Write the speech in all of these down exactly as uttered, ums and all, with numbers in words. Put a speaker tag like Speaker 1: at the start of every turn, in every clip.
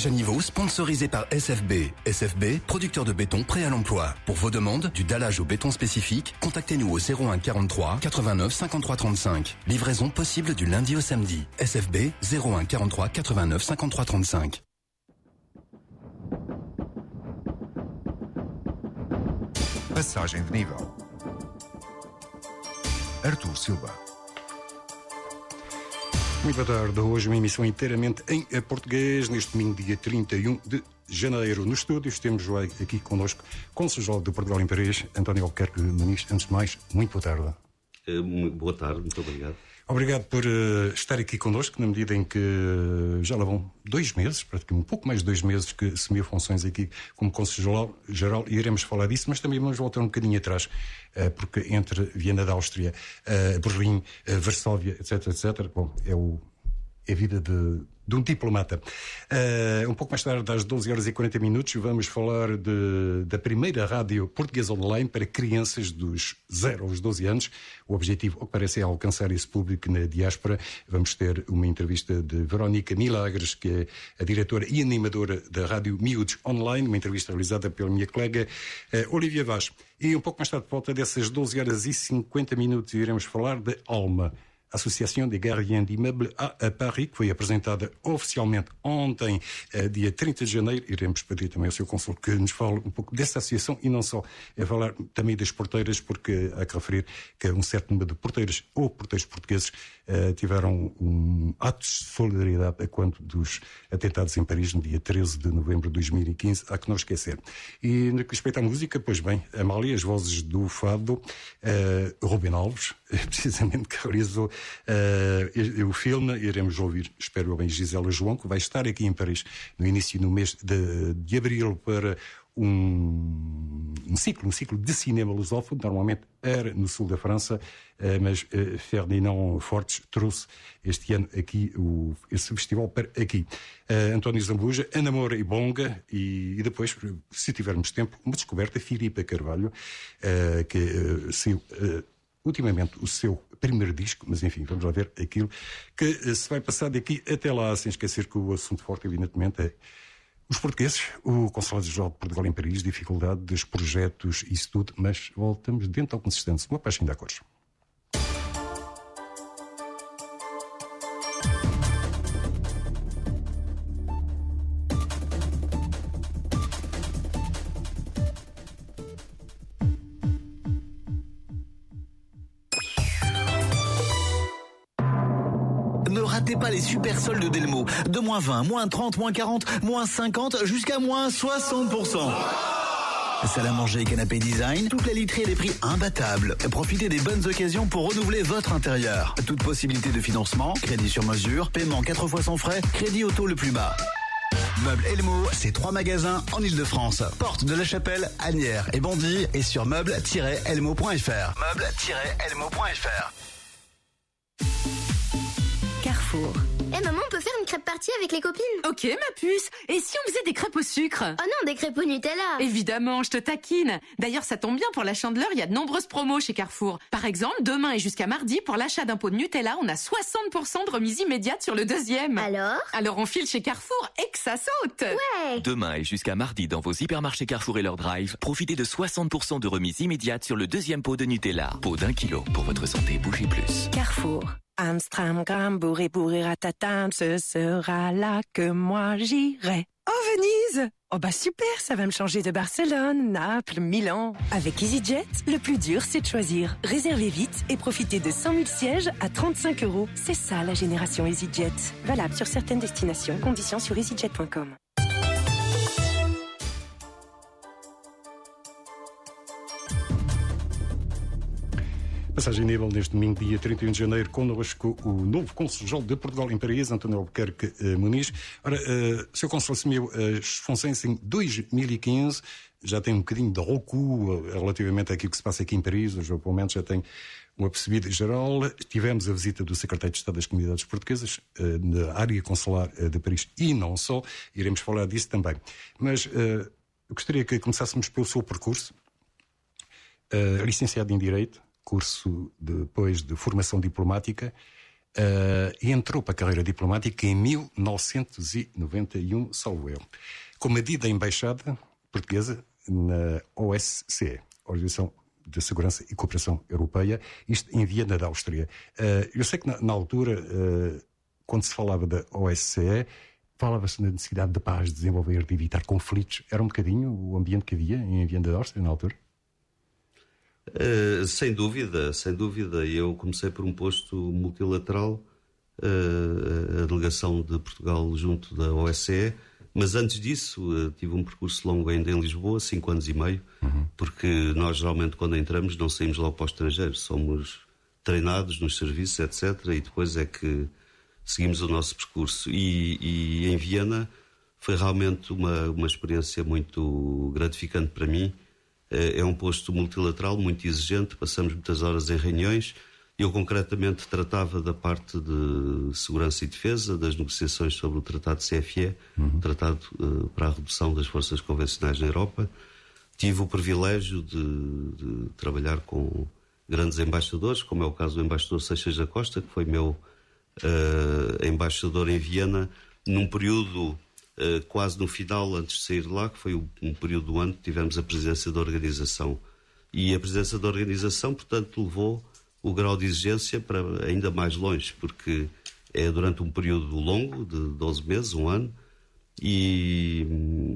Speaker 1: stage à niveau sponsorisé par S F B. S F B, producteur de béton prêt à l'emploi. Pour vos demandes, du dallage au béton spécifique, contactez-nous au zéro un quarante-trois quatre-vingt-neuf cinquante-trois trente-cinq. Livraison possible du lundi au samedi. S F B, zéro un quarante-trois quatre-vingt-neuf cinquante-trois trente-cinq.
Speaker 2: Passagem de nível. Artur Silva.
Speaker 3: Muito boa tarde. Hoje uma emissão inteiramente em português, neste domingo, dia trinta e um de janeiro. Nos estúdios temos aqui connosco o Cônsul-Geral de Portugal em Paris, António Albuquerque Muniz. Antes de mais, muito boa tarde.
Speaker 4: Muito boa tarde, muito obrigado.
Speaker 3: Obrigado por uh, estar aqui connosco, na medida em que uh, já lá vão dois meses, praticamente um pouco mais de dois meses que assumiu funções aqui como Cônsul-Geral, geral, e iremos falar disso, mas também vamos voltar um bocadinho atrás, uh, porque entre Viena da Áustria, uh, Berlim, uh, Varsóvia, etc, etc, bom, é o é a vida de, de um diplomata. Uh, um pouco mais tarde, às doze horas e quarenta minutos, vamos falar de, da primeira rádio portuguesa online para crianças dos zero aos doze anos. O objetivo, o que parece, é alcançar esse público na diáspora. Vamos ter uma entrevista de Verónica Milagres, que é a diretora e animadora da Rádio Miúdos Online, uma entrevista realizada pela minha colega uh, Olivia Vaz. E um pouco mais tarde, por volta dessas doze horas e cinquenta minutos, iremos falar de Alma, Associação de Gardiens d'Immeubles a Paris, que foi apresentada oficialmente ontem, dia trinta de janeiro. Iremos pedir também ao seu Cônsul que nos fale um pouco dessa associação e não só, é falar também das porteiras, porque há que referir que um certo número de porteiras ou porteiros portugueses uh, tiveram um ato de solidariedade a quanto dos atentados em Paris no dia treze de novembro de dois mil e quinze, há que não esquecer. E no que respeita à música, pois bem, Amália, as vozes do fado, uh, Rubem Alves, precisamente que realizou Uh, o filme. Iremos ouvir, espero bem, Gisela João, que vai estar aqui em Paris no início do mês de, de abril para um, um ciclo, um ciclo de cinema lusófono. Normalmente era no sul da França, uh, mas uh, Ferdinand Fortes trouxe este ano aqui o, esse festival para aqui. Uh, António Zambuja, Ana Moura e Bonga, e, e depois, se tivermos tempo, uma descoberta, Filipe Carvalho, uh, que uh, se, uh, ultimamente o seu primeiro disco, mas enfim, vamos lá ver aquilo que se vai passar daqui até lá, sem esquecer que o assunto forte, evidentemente, é os portugueses, o Consulado-Geral de Portugal em Paris, dificuldade dos projetos, isso tudo, mas voltamos dentro ao consistente. Uma página de acordos.
Speaker 5: Ne ratez pas les super soldes d'Elmo. De moins vingt, moins trente, moins quarante, moins cinquante, jusqu'à moins soixante pour cent. Salle à manger et canapé design, toute la literie et des prix imbattables. Profitez des bonnes occasions pour renouveler votre intérieur. Toute possibilité de financement, crédit sur mesure, paiement quatre fois sans frais, crédit au taux le plus bas. Meubles Elmo, c'est trois magasins en Ile-de-France. Porte de la Chapelle, Asnières et Bondy, et sur meubles tiret elmo point f r. meubles tiret elmo point f r.
Speaker 6: Carrefour.
Speaker 7: Eh maman, on peut faire une crêpe partie avec les copines?
Speaker 6: Ok ma puce. Et si on faisait des crêpes au sucre?
Speaker 7: Oh non, des crêpes au Nutella.
Speaker 6: Évidemment, je te taquine. D'ailleurs, ça tombe bien, pour la Chandeleur, il y a de nombreuses promos chez Carrefour. Par exemple, demain et jusqu'à mardi, pour l'achat d'un pot de Nutella, on a soixante pour cent de remise immédiate sur le deuxième.
Speaker 7: Alors?
Speaker 6: Alors on file chez Carrefour et que ça saute.
Speaker 7: Ouais.
Speaker 8: Demain et jusqu'à mardi, dans vos hypermarchés Carrefour et leur drive, profitez de soixante pour cent de remise immédiate sur le deuxième pot de Nutella. Pot d'un kilo. Pour votre santé, bougez plus.
Speaker 9: Carrefour. Amstram, bourré, bourré, ratatin, ce sera là que moi j'irai. Oh, Venise! Oh bah super, ça va me changer de Barcelone, Naples, Milan. Avec EasyJet, le plus dur c'est de choisir. Réservez vite et profitez de cent mille sièges à trente-cinq euros. C'est ça la génération EasyJet. Valable sur certaines destinations, conditions sur easyjet point com.
Speaker 3: Passagem nível neste domingo, dia trinta e um de janeiro, connosco o novo Cônsul-Geral de Portugal em Paris, António Albuquerque uh, Muniz. Ora, uh, o seu Cônsul assumiu as funções em dois mil e quinze, já tem um bocadinho de recuo uh, relativamente àquilo que se passa aqui em Paris, hoje pelo menos já tem uma percebida geral. Tivemos a visita do Secretário de Estado das Comunidades Portuguesas uh, na área consular uh, de Paris e não só, iremos falar disso também. Mas uh, eu gostaria que começássemos pelo seu percurso. Uh, licenciado em Direito, curso depois de formação diplomática, uh, e entrou para a carreira diplomática em mil novecentos e noventa e um, salvo erro, com medida embaixada portuguesa na O S C E, Organização de Segurança e Cooperação Europeia, isto em Viena da Áustria. Uh, eu sei que na, na altura, uh, quando se falava da O S C E, falava-se na necessidade de paz, de desenvolver, de evitar conflitos. Era um bocadinho o ambiente que havia em Viena da Áustria na altura?
Speaker 4: Uh, sem dúvida, sem dúvida. Eu comecei por um posto multilateral, uh, a delegação de Portugal junto da O S C E, mas antes disso uh, tive um percurso longo ainda em Lisboa, cinco anos e meio, uhum. porque nós geralmente quando entramos não saímos logo para o estrangeiro, somos treinados nos serviços, etcétera, e depois é que seguimos o nosso percurso. E, e em Viena foi realmente uma, uma experiência muito gratificante para mim. É um posto multilateral muito exigente, passamos muitas horas em reuniões. Eu concretamente tratava da parte de segurança e defesa, das negociações sobre o Tratado C F E, uhum. Tratado uh, para a redução das forças convencionais na Europa. Tive o privilégio de, de trabalhar com grandes embaixadores, como é o caso do embaixador Seixas da Costa, que foi meu uh, embaixador em Viena, num período uh, quase no final, antes de sair de lá, que foi um, um período do ano que tivemos a presidência da organização. E a presidência da organização, portanto, levou o grau de exigência para ainda mais longe, porque é durante um período longo, de doze meses, um ano, e,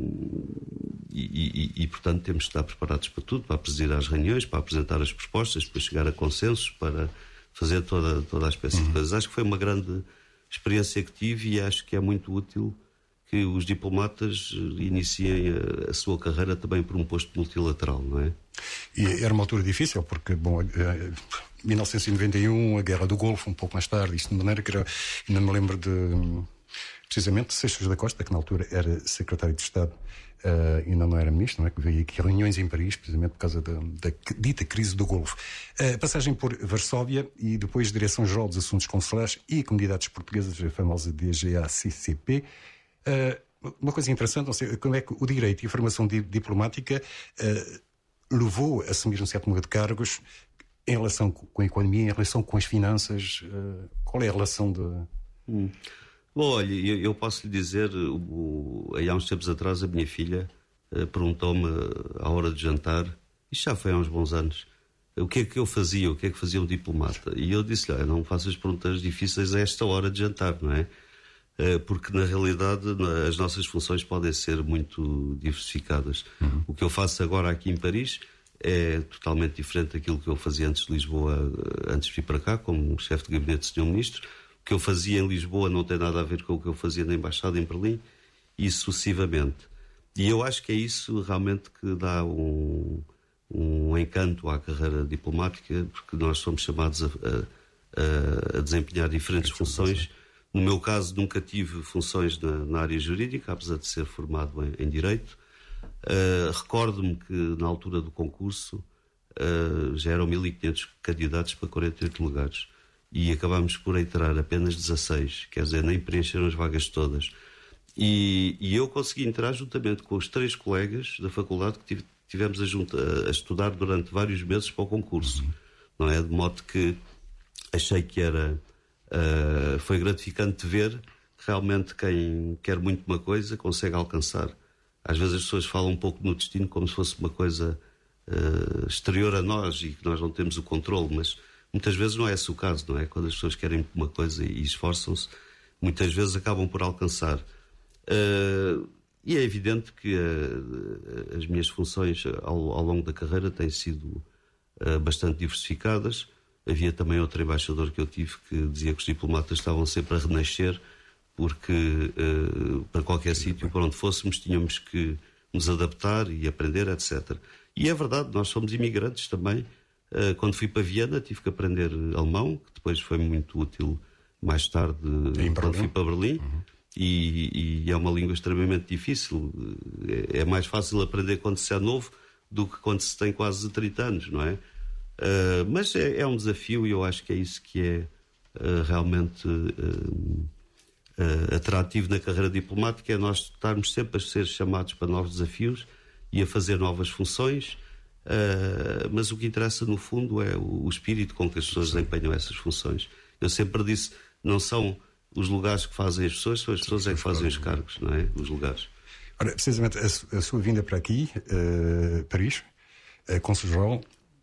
Speaker 4: e, e, e portanto, temos que estar preparados para tudo, para presidir às reuniões, para apresentar as propostas, para chegar a consensos, para fazer toda, toda a espécie de coisas. Acho que foi uma grande experiência que tive e acho que é muito útil que os diplomatas iniciem a, a sua carreira também por um posto multilateral, não é?
Speaker 3: E era uma altura difícil, porque, bom, em mil novecentos e noventa e um, a Guerra do Golfo, um pouco mais tarde, isto de maneira que era, ainda me lembro de, precisamente, Seixas da Costa, que na altura era secretário de Estado, uh, ainda não era ministro, não é? Que veio aqui a reuniões em Paris, precisamente por causa da, da dita crise do Golfo. Uh, passagem por Varsóvia e depois Direção-Geral dos Assuntos Consulares e Comunidades Portuguesas, a famosa D G A C C P. Uh, uma coisa interessante, não sei, como é que o direito e a formação di- diplomática uh, levou a assumir um certo número de cargos em relação com a economia, em relação com as finanças. Uh, qual é a relação de...
Speaker 4: Hum. Bom, olha, eu, eu posso lhe dizer, o, aí há uns tempos atrás a minha filha uh, perguntou-me à hora de jantar, isto já foi há uns bons anos, o que é que eu fazia, o que é que fazia um diplomata? E eu disse-lhe, não faças perguntas difíceis a esta hora de jantar, não é? Porque na realidade as nossas funções podem ser muito diversificadas. Uhum. O que eu faço agora aqui em Paris é totalmente diferente daquilo que eu fazia antes de Lisboa, antes de vir para cá, como chefe de gabinete do senhor Ministro. O que eu fazia em Lisboa não tem nada a ver com o que eu fazia na Embaixada em Berlim e sucessivamente. E eu acho que é isso realmente que dá um, um encanto à carreira diplomática, porque nós somos chamados a, a, a desempenhar diferentes funções. No meu caso, nunca tive funções na, na área jurídica, apesar de ser formado em, em Direito. Uh, recordo-me que, na altura do concurso, uh, já eram mil e quinhentos candidatos para quarenta e oito lugares. E acabámos por entrar apenas dezasseis, quer dizer, nem preencheram as vagas todas. E, e eu consegui entrar juntamente com os três colegas da faculdade que tive, tivemos a, junta, a, a estudar durante vários meses para o concurso. Não é? De modo que achei que era... Uh, foi gratificante ver que realmente quem quer muito uma coisa consegue alcançar. Às vezes as pessoas falam um pouco no destino como se fosse uma coisa uh, exterior a nós e que nós não temos o controle, mas muitas vezes não é esse o caso, não é? Quando as pessoas querem uma coisa e esforçam-se, muitas vezes acabam por alcançar. Uh, e é evidente que uh, as minhas funções ao, ao longo da carreira têm sido uh, bastante diversificadas. Havia também outro embaixador que eu tive que dizia que os diplomatas estavam sempre a renascer porque uh, para qualquer sítio para onde fôssemos tínhamos que nos adaptar e aprender, etcétera. E é verdade, nós somos imigrantes também. Uh, quando fui para Viena tive que aprender alemão, que depois foi muito útil mais tarde quando fui para Berlim. Uhum. E, e é uma língua extremamente difícil. É, é mais fácil aprender quando se é novo do que quando se tem quase trinta anos, não é? Uh, mas é, é um desafio e eu acho que é isso que é uh, realmente uh, uh, atrativo na carreira diplomática, é nós estarmos sempre a ser chamados para novos desafios e a fazer novas funções, uh, mas o que interessa no fundo é o, o espírito com que as pessoas desempenham essas funções. Eu sempre disse, Não são os lugares que fazem as pessoas, são as pessoas é que fazem os cargos, não é? Os lugares.
Speaker 3: Ora, precisamente a, a sua vinda para aqui, uh, Paris, a Cônsul-Geral,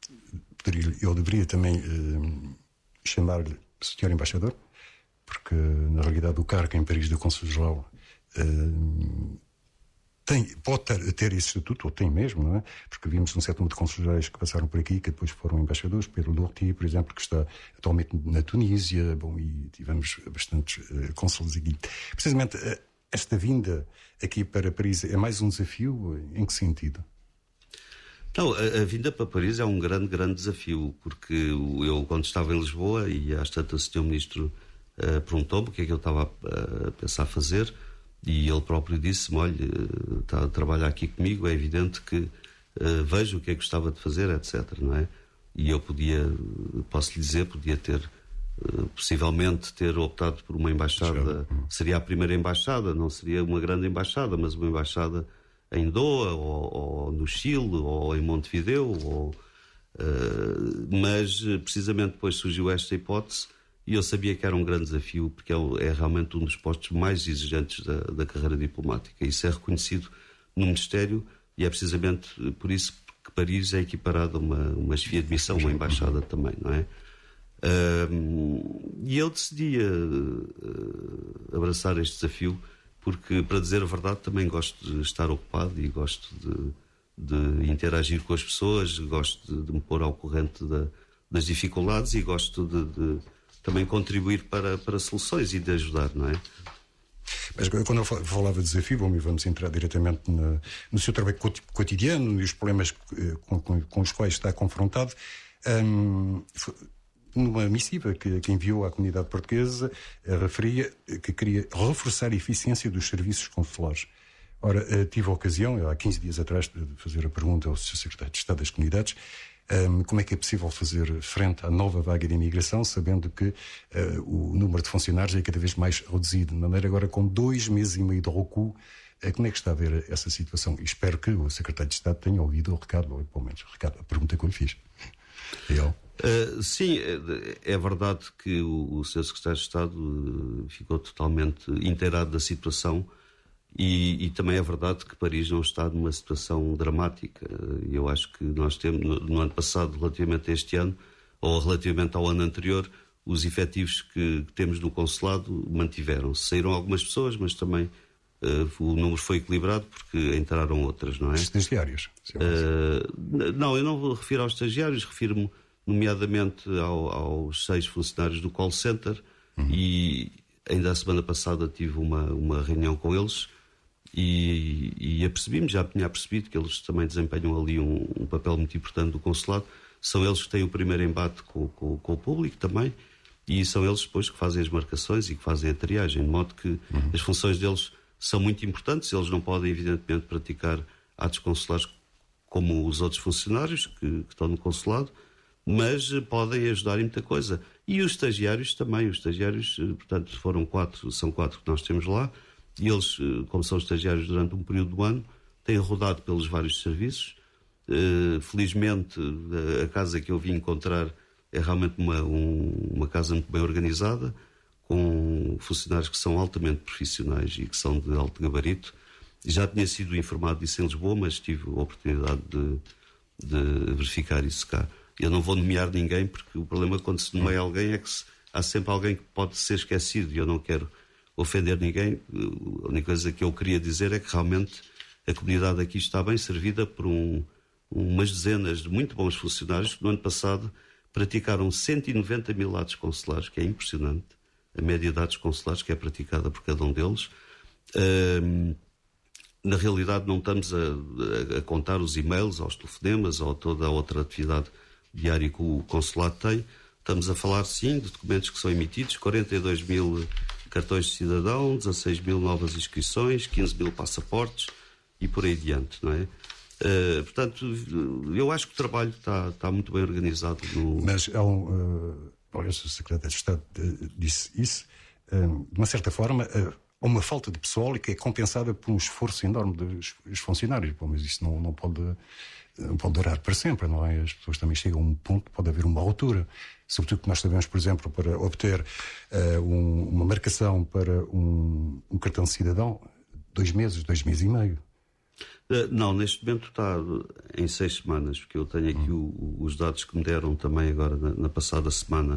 Speaker 3: eu deveria também uh, chamar-lhe senhor Embaixador, porque na realidade o cargo em Paris do Cônsul-Geral uh, tem, pode ter, ter esse estatuto, ou tem mesmo, não é? Porque vimos um certo número de cônsules que passaram por aqui, que depois foram embaixadores. Pedro Lorty, por exemplo, que está atualmente na Tunísia, bom, e tivemos bastantes uh, cônsules aqui. Precisamente uh, esta vinda aqui para Paris é mais um desafio? Em que sentido?
Speaker 4: Não, a, a vinda para Paris é um grande, grande desafio, porque eu, quando estava em Lisboa, e às tantas o senhor Ministro uh, perguntou-me o que é que eu estava a, a pensar fazer, e ele próprio disse-me, olha, está a trabalhar aqui comigo, é evidente que uh, vejo o que é que gostava de fazer, etcétera, não é? E eu podia, posso lhe dizer, podia ter, uh, possivelmente ter optado por uma embaixada, seria a primeira embaixada, não seria uma grande embaixada, mas uma embaixada em Doha, ou, ou no Chile, ou em Montevideo, ou, uh, mas precisamente depois surgiu esta hipótese e eu sabia que era um grande desafio, porque é, é realmente um dos postos mais exigentes da, da carreira diplomática. Isso é reconhecido no Ministério e é precisamente por isso que Paris é equiparado a uma, uma chefia de missão, uma embaixada também, não é? Uh, e eu decidi uh, abraçar este desafio porque, para dizer a verdade, também gosto de estar ocupado e gosto de, de interagir com as pessoas, gosto de, de me pôr ao corrente da, das dificuldades e gosto de, de também contribuir para, para soluções e de ajudar, não é?
Speaker 3: Mas quando eu falava de desafio, vamos entrar diretamente na, no seu trabalho cotidiano e os problemas com, com, com os quais está confrontado. Um, numa missiva que, que enviou à comunidade portuguesa, referia que queria reforçar a eficiência dos serviços consulares. Ora, tive a ocasião, há quinze dias atrás, de fazer a pergunta ao senhor Secretário de Estado das Comunidades, um, como é que é possível fazer frente à nova vaga de imigração, sabendo que uh, o número de funcionários é cada vez mais reduzido, de maneira agora com dois meses e meio de recuo. Uh, como é que está a ver essa situação? E espero que o Secretário de Estado tenha ouvido o recado, ou pelo menos o recado, a pergunta que eu lhe fiz. Eu?
Speaker 4: Uh, sim, é, é verdade que o, o senhor Secretário de Estado uh, ficou totalmente inteirado da situação e, e também é verdade que Paris não está numa situação dramática. E eu acho que nós temos, no, no ano passado, relativamente a este ano, ou relativamente ao ano anterior, os efetivos que, que temos no consulado mantiveram-se. Saíram algumas pessoas, mas também uh, o número foi equilibrado porque entraram outras, não é?
Speaker 3: Estagiários?
Speaker 4: Uh, não, eu não vou referir aos estagiários, refiro-me nomeadamente ao, aos seis funcionários do call center, uhum. E ainda a semana passada tive uma, uma reunião com eles e, e apercebi-me, já tinha percebido que eles também desempenham ali um, um papel muito importante do consulado. São eles que têm o primeiro embate com, com, com o público também e são eles depois que fazem as marcações e que fazem a triagem, de modo que uhum. as funções deles são muito importantes. Eles não podem evidentemente praticar atos consulares como os outros funcionários que, que estão no consulado, mas podem ajudar em muita coisa. E os estagiários também. Os estagiários, portanto, foram quatro, são quatro que nós temos lá, e eles, como são estagiários durante um período do ano, têm rodado pelos vários serviços. Felizmente, a casa que eu vim encontrar é realmente uma, um, uma casa muito bem organizada, com funcionários que são altamente profissionais e que são de alto gabarito. Já tinha sido informado disso em Lisboa, mas tive a oportunidade de, de verificar isso cá. Eu não vou nomear ninguém, porque o problema quando se nomeia alguém é que se, há sempre alguém que pode ser esquecido e eu não quero ofender ninguém. A única coisa que eu queria dizer é que realmente a comunidade aqui está bem servida por um, umas dezenas de muito bons funcionários que no ano passado praticaram cento e noventa mil atos consulares, que é impressionante, a média de atos consulares que é praticada por cada um deles. Um, na realidade não estamos a, a, a contar os e-mails, aos telefonemas ou toda a outra atividade diária que o consulado tem. Estamos a falar, sim, de documentos que são emitidos, quarenta e dois mil cartões de cidadão, dezasseis mil novas inscrições, quinze mil passaportes e por aí adiante, não é? Uh, portanto, eu acho que o trabalho está, está muito bem organizado. No...
Speaker 3: Mas há um... Uh, olha, o Secretário de Estado uh, disse isso, uh, de uma certa forma, uh, há uma falta de pessoal e que é compensada por um esforço enorme dos, dos funcionários. Bom, mas isso não, não pode... não pode durar para sempre, não é? As pessoas também chegam a um ponto, pode haver uma altura. Sobretudo que nós sabemos, por exemplo, para obter uh, um, uma marcação para um, um cartão de cidadão, dois meses, dois meses e meio.
Speaker 4: Uh, não, neste momento está em seis semanas, porque eu tenho aqui hum. o, os dados que me deram também agora na, na passada semana.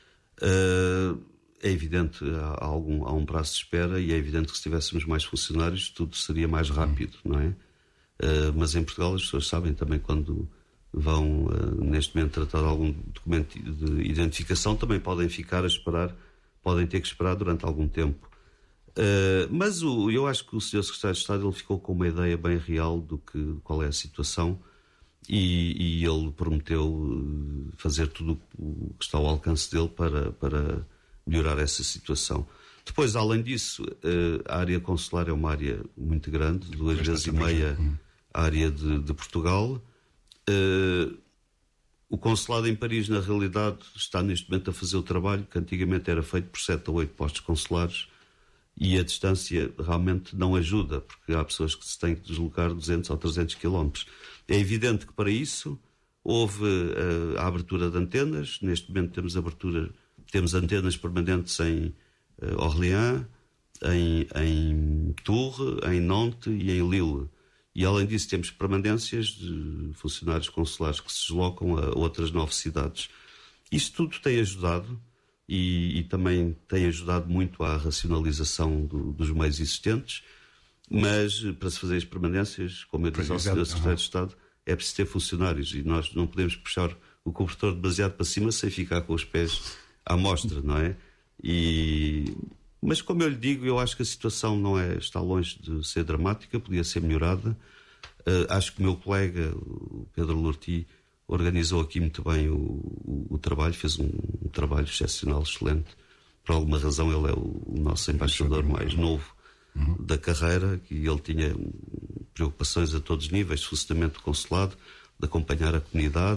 Speaker 4: Uh, é evidente, há, há, algum, há um prazo de espera e é evidente que se tivéssemos mais funcionários tudo seria mais rápido, hum. não é? Uh, mas em Portugal as pessoas sabem também quando vão uh, neste momento tratar de algum documento de identificação, também podem ficar a esperar, podem ter que esperar durante algum tempo. Uh, mas o, eu acho que o senhor Secretário de Estado ele ficou com uma ideia bem real do que, qual é a situação e, e ele prometeu fazer tudo o que está ao alcance dele para, para melhorar essa situação. Depois, além disso, uh, a área consular é uma área muito grande, duas Mas vezes e meia a área de, de Portugal. Uh, o consulado em Paris, na realidade, está neste momento a fazer o trabalho que antigamente era feito por sete ou oito postos consulares. E a distância realmente não ajuda, porque há pessoas que se têm que deslocar duzentos ou trezentos quilómetros. É evidente que para isso houve uh, a abertura de antenas. Neste momento temos abertura, temos antenas permanentes em uh, Orléans, em, em Tours, em Nantes e em Lille. E além disso temos permanências de funcionários consulares que se deslocam a outras nove cidades. Isto tudo tem ajudado. E, e também tem ajudado muito à racionalização do, dos meios existentes, mas para se fazer as permanências, como eu disse ao senhor Secretário de Estado, é preciso ter funcionários e nós não podemos puxar o cobertor demasiado para cima sem ficar com os pés à mostra, não é? E... Mas como eu lhe digo, eu acho que a situação não é, está longe de ser dramática, podia ser melhorada. Uh, acho que o meu colega, o Pedro Lorti, organizou aqui muito bem o, o, o trabalho, fez um, um trabalho excepcional, excelente. Por alguma razão ele é o, o nosso embaixador mais novo uhum. da carreira, que ele tinha preocupações a todos os níveis, de funcionamento do consulado, de acompanhar a comunidade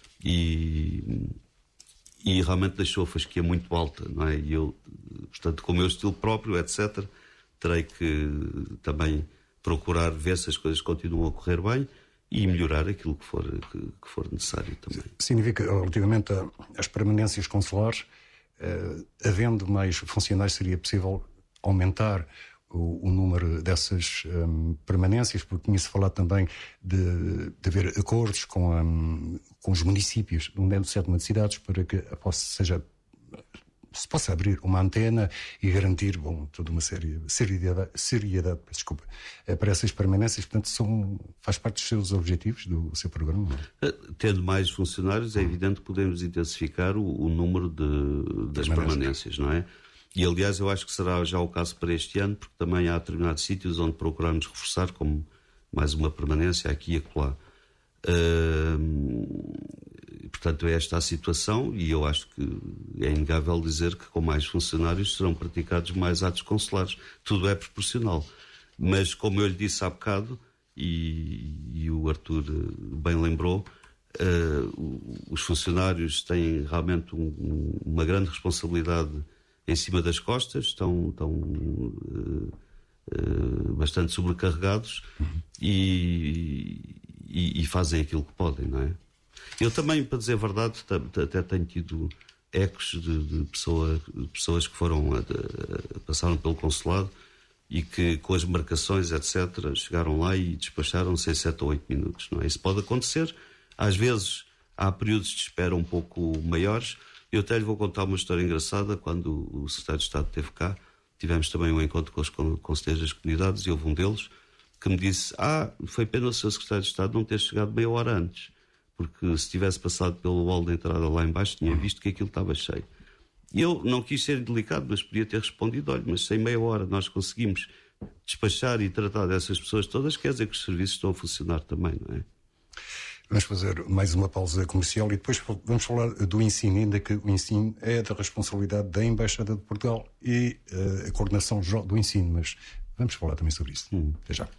Speaker 4: e, e realmente deixou a fasquia muito alta, não é? E eu, portanto, com o meu estilo próprio, etcétera, terei que também procurar ver se as coisas continuam a correr bem e melhorar aquilo que for, que, que for necessário também.
Speaker 3: Significa, relativamente às permanências consulares, eh, havendo mais funcionários, seria possível aumentar o, o número dessas um, permanências, porque tinha-se falado também de, de haver acordos com, um, com os municípios, onde é do sétimo de cidades, para que possa, seja, se possa abrir uma antena e garantir, bom, toda uma série, seriedade, seriedade desculpa, para essas permanências. Portanto, são, faz parte dos seus objetivos, do seu programa.
Speaker 4: Tendo mais funcionários, é evidente que podemos intensificar o, o número de, das permanências, não é? E, aliás, eu acho que será já o caso para este ano, porque também há determinados sítios onde procuramos reforçar, como mais uma permanência aqui e acolá. Uh, portanto, é esta a situação e eu acho que é inegável dizer que com mais funcionários serão praticados mais atos consulares. Tudo é proporcional. Mas, como eu lhe disse há bocado, e, e o Artur bem lembrou, uh, os funcionários têm realmente um, uma grande responsabilidade em cima das costas, estão, estão uh, uh, bastante sobrecarregados uhum. e, e, e fazem aquilo que podem, não é? Eu também, para dizer a verdade, até tenho tido ecos de, de, pessoa, de pessoas que foram a, a, passaram pelo consulado e que com as marcações, etcétera, chegaram lá e despacharam-se em sete ou oito minutos, não é? Isso pode acontecer. Às vezes há períodos de espera um pouco maiores. Eu até lhe vou contar uma história engraçada. Quando o Secretário de Estado esteve cá, tivemos também um encontro com os conselheiros das comunidades e houve um deles que me disse: ah, foi pena o seu Secretário de Estado não ter chegado meia hora antes, porque se tivesse passado pelo hall de entrada lá embaixo tinha visto que aquilo estava cheio. E eu não quis ser delicado, mas podia ter respondido: olha, mas sem meia hora nós conseguimos despachar e tratar dessas pessoas todas, quer dizer que os serviços estão a funcionar também, não é?
Speaker 3: Vamos fazer mais uma pausa comercial e depois vamos falar do ensino, ainda que o ensino é da responsabilidade da Embaixada de Portugal e uh, a coordenação geral do ensino, mas vamos falar também sobre isso. Hum. Até já.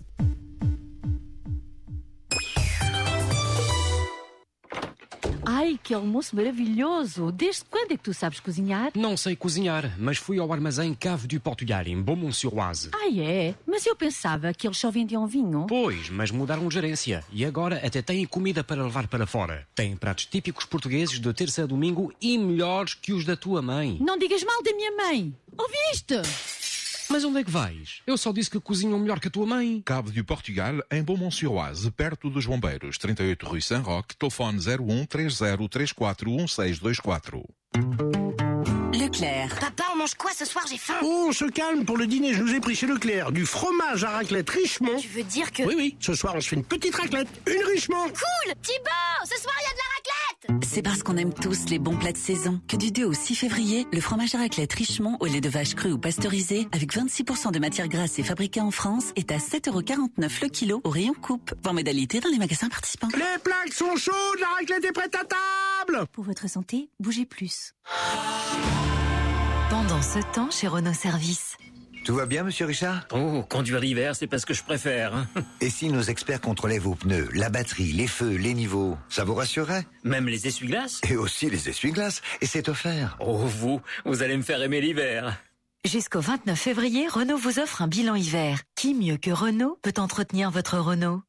Speaker 10: Ai, Ai, que almoço maravilhoso! Desde quando é que tu sabes cozinhar?
Speaker 11: Não sei cozinhar, mas fui ao armazém Cave du Portugal, em Beaumont-sur-Oise.
Speaker 10: Ah, é? Mas eu pensava que eles só vendiam vinho.
Speaker 11: Pois, mas mudaram de gerência e agora até têm comida para levar para fora. Têm pratos típicos portugueses de terça a domingo e melhores que os da tua mãe.
Speaker 10: Não digas mal da minha mãe! Ouviste?
Speaker 11: Mas onde é que vais? Eu só disse que cozinham melhor que a tua mãe.
Speaker 12: Cave du Portugal, em Beaumont-sur-Oise, perto dos Bombeiros. trinta e oito Rue Saint-Roch, telefone zero um três zero três quatro um seis dois quatro.
Speaker 13: Leclerc. Papa, on mange quoi ce soir? J'ai faim.
Speaker 14: Oh, on se calme. Pour le dîner, je nous ai pris chez Leclerc du fromage à raclette Richemont.
Speaker 13: Tu veux dire que...
Speaker 14: Oui, oui. Ce soir, on se fait une petite raclette. Une Richemont.
Speaker 13: Cool. Thibaut, ce soir, il y a de la raclette.
Speaker 15: C'est parce qu'on aime tous les bons plats de saison que du deux au six février, le fromage à raclette Richemont au lait de vache cru ou pasteurisé, avec vingt-six pour cent de matière grasse et fabriqué en France, est à sept euros quarante-neuf le kilo au rayon coupe. Voir modalité dans les magasins participants.
Speaker 14: Les plaques sont chaudes. La raclette est prête à table.
Speaker 15: Pour votre santé, bougez plus.
Speaker 16: Pendant ce temps, chez Renault Service.
Speaker 17: Tout va bien, monsieur Richard?
Speaker 18: Oh, conduire l'hiver, c'est pas ce que je préfère. Hein.
Speaker 17: Et si nos experts contrôlaient vos pneus, la batterie, les feux, les niveaux, ça vous rassurerait?
Speaker 18: Même les essuie-glaces?
Speaker 17: Et aussi les essuie-glaces. Et c'est offert.
Speaker 18: Oh, vous, vous allez me faire aimer l'hiver.
Speaker 16: Jusqu'au vingt-neuf février, Renault vous offre un bilan hiver. Qui mieux que Renault peut entretenir votre Renault?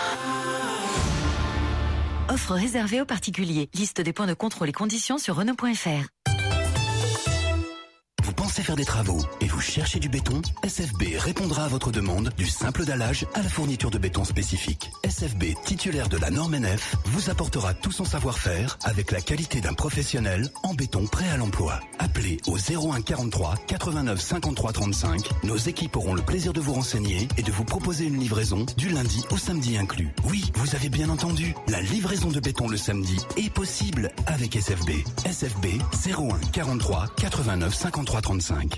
Speaker 16: Offre réservée aux particuliers. Liste des points de contrôle et conditions sur Renault point F R.
Speaker 1: Vous pensez faire des travaux et vous cherchez du béton? S F B répondra à votre demande du simple dallage à la fourniture de béton spécifique. S F B, titulaire de la norme N F, vous apportera tout son savoir-faire avec la qualité d'un professionnel en béton prêt à l'emploi. Appelez au zéro un quarante-trois quatre-vingt-neuf cinquante-trois trente-cinq. Nos équipes auront le plaisir de vous renseigner et de vous proposer une livraison du lundi au samedi inclus. Oui, vous avez bien entendu, la livraison de béton le samedi est possible avec S F B. S F B zéro un quarante-trois quatre-vingt-neuf cinquante-trois trente-cinq.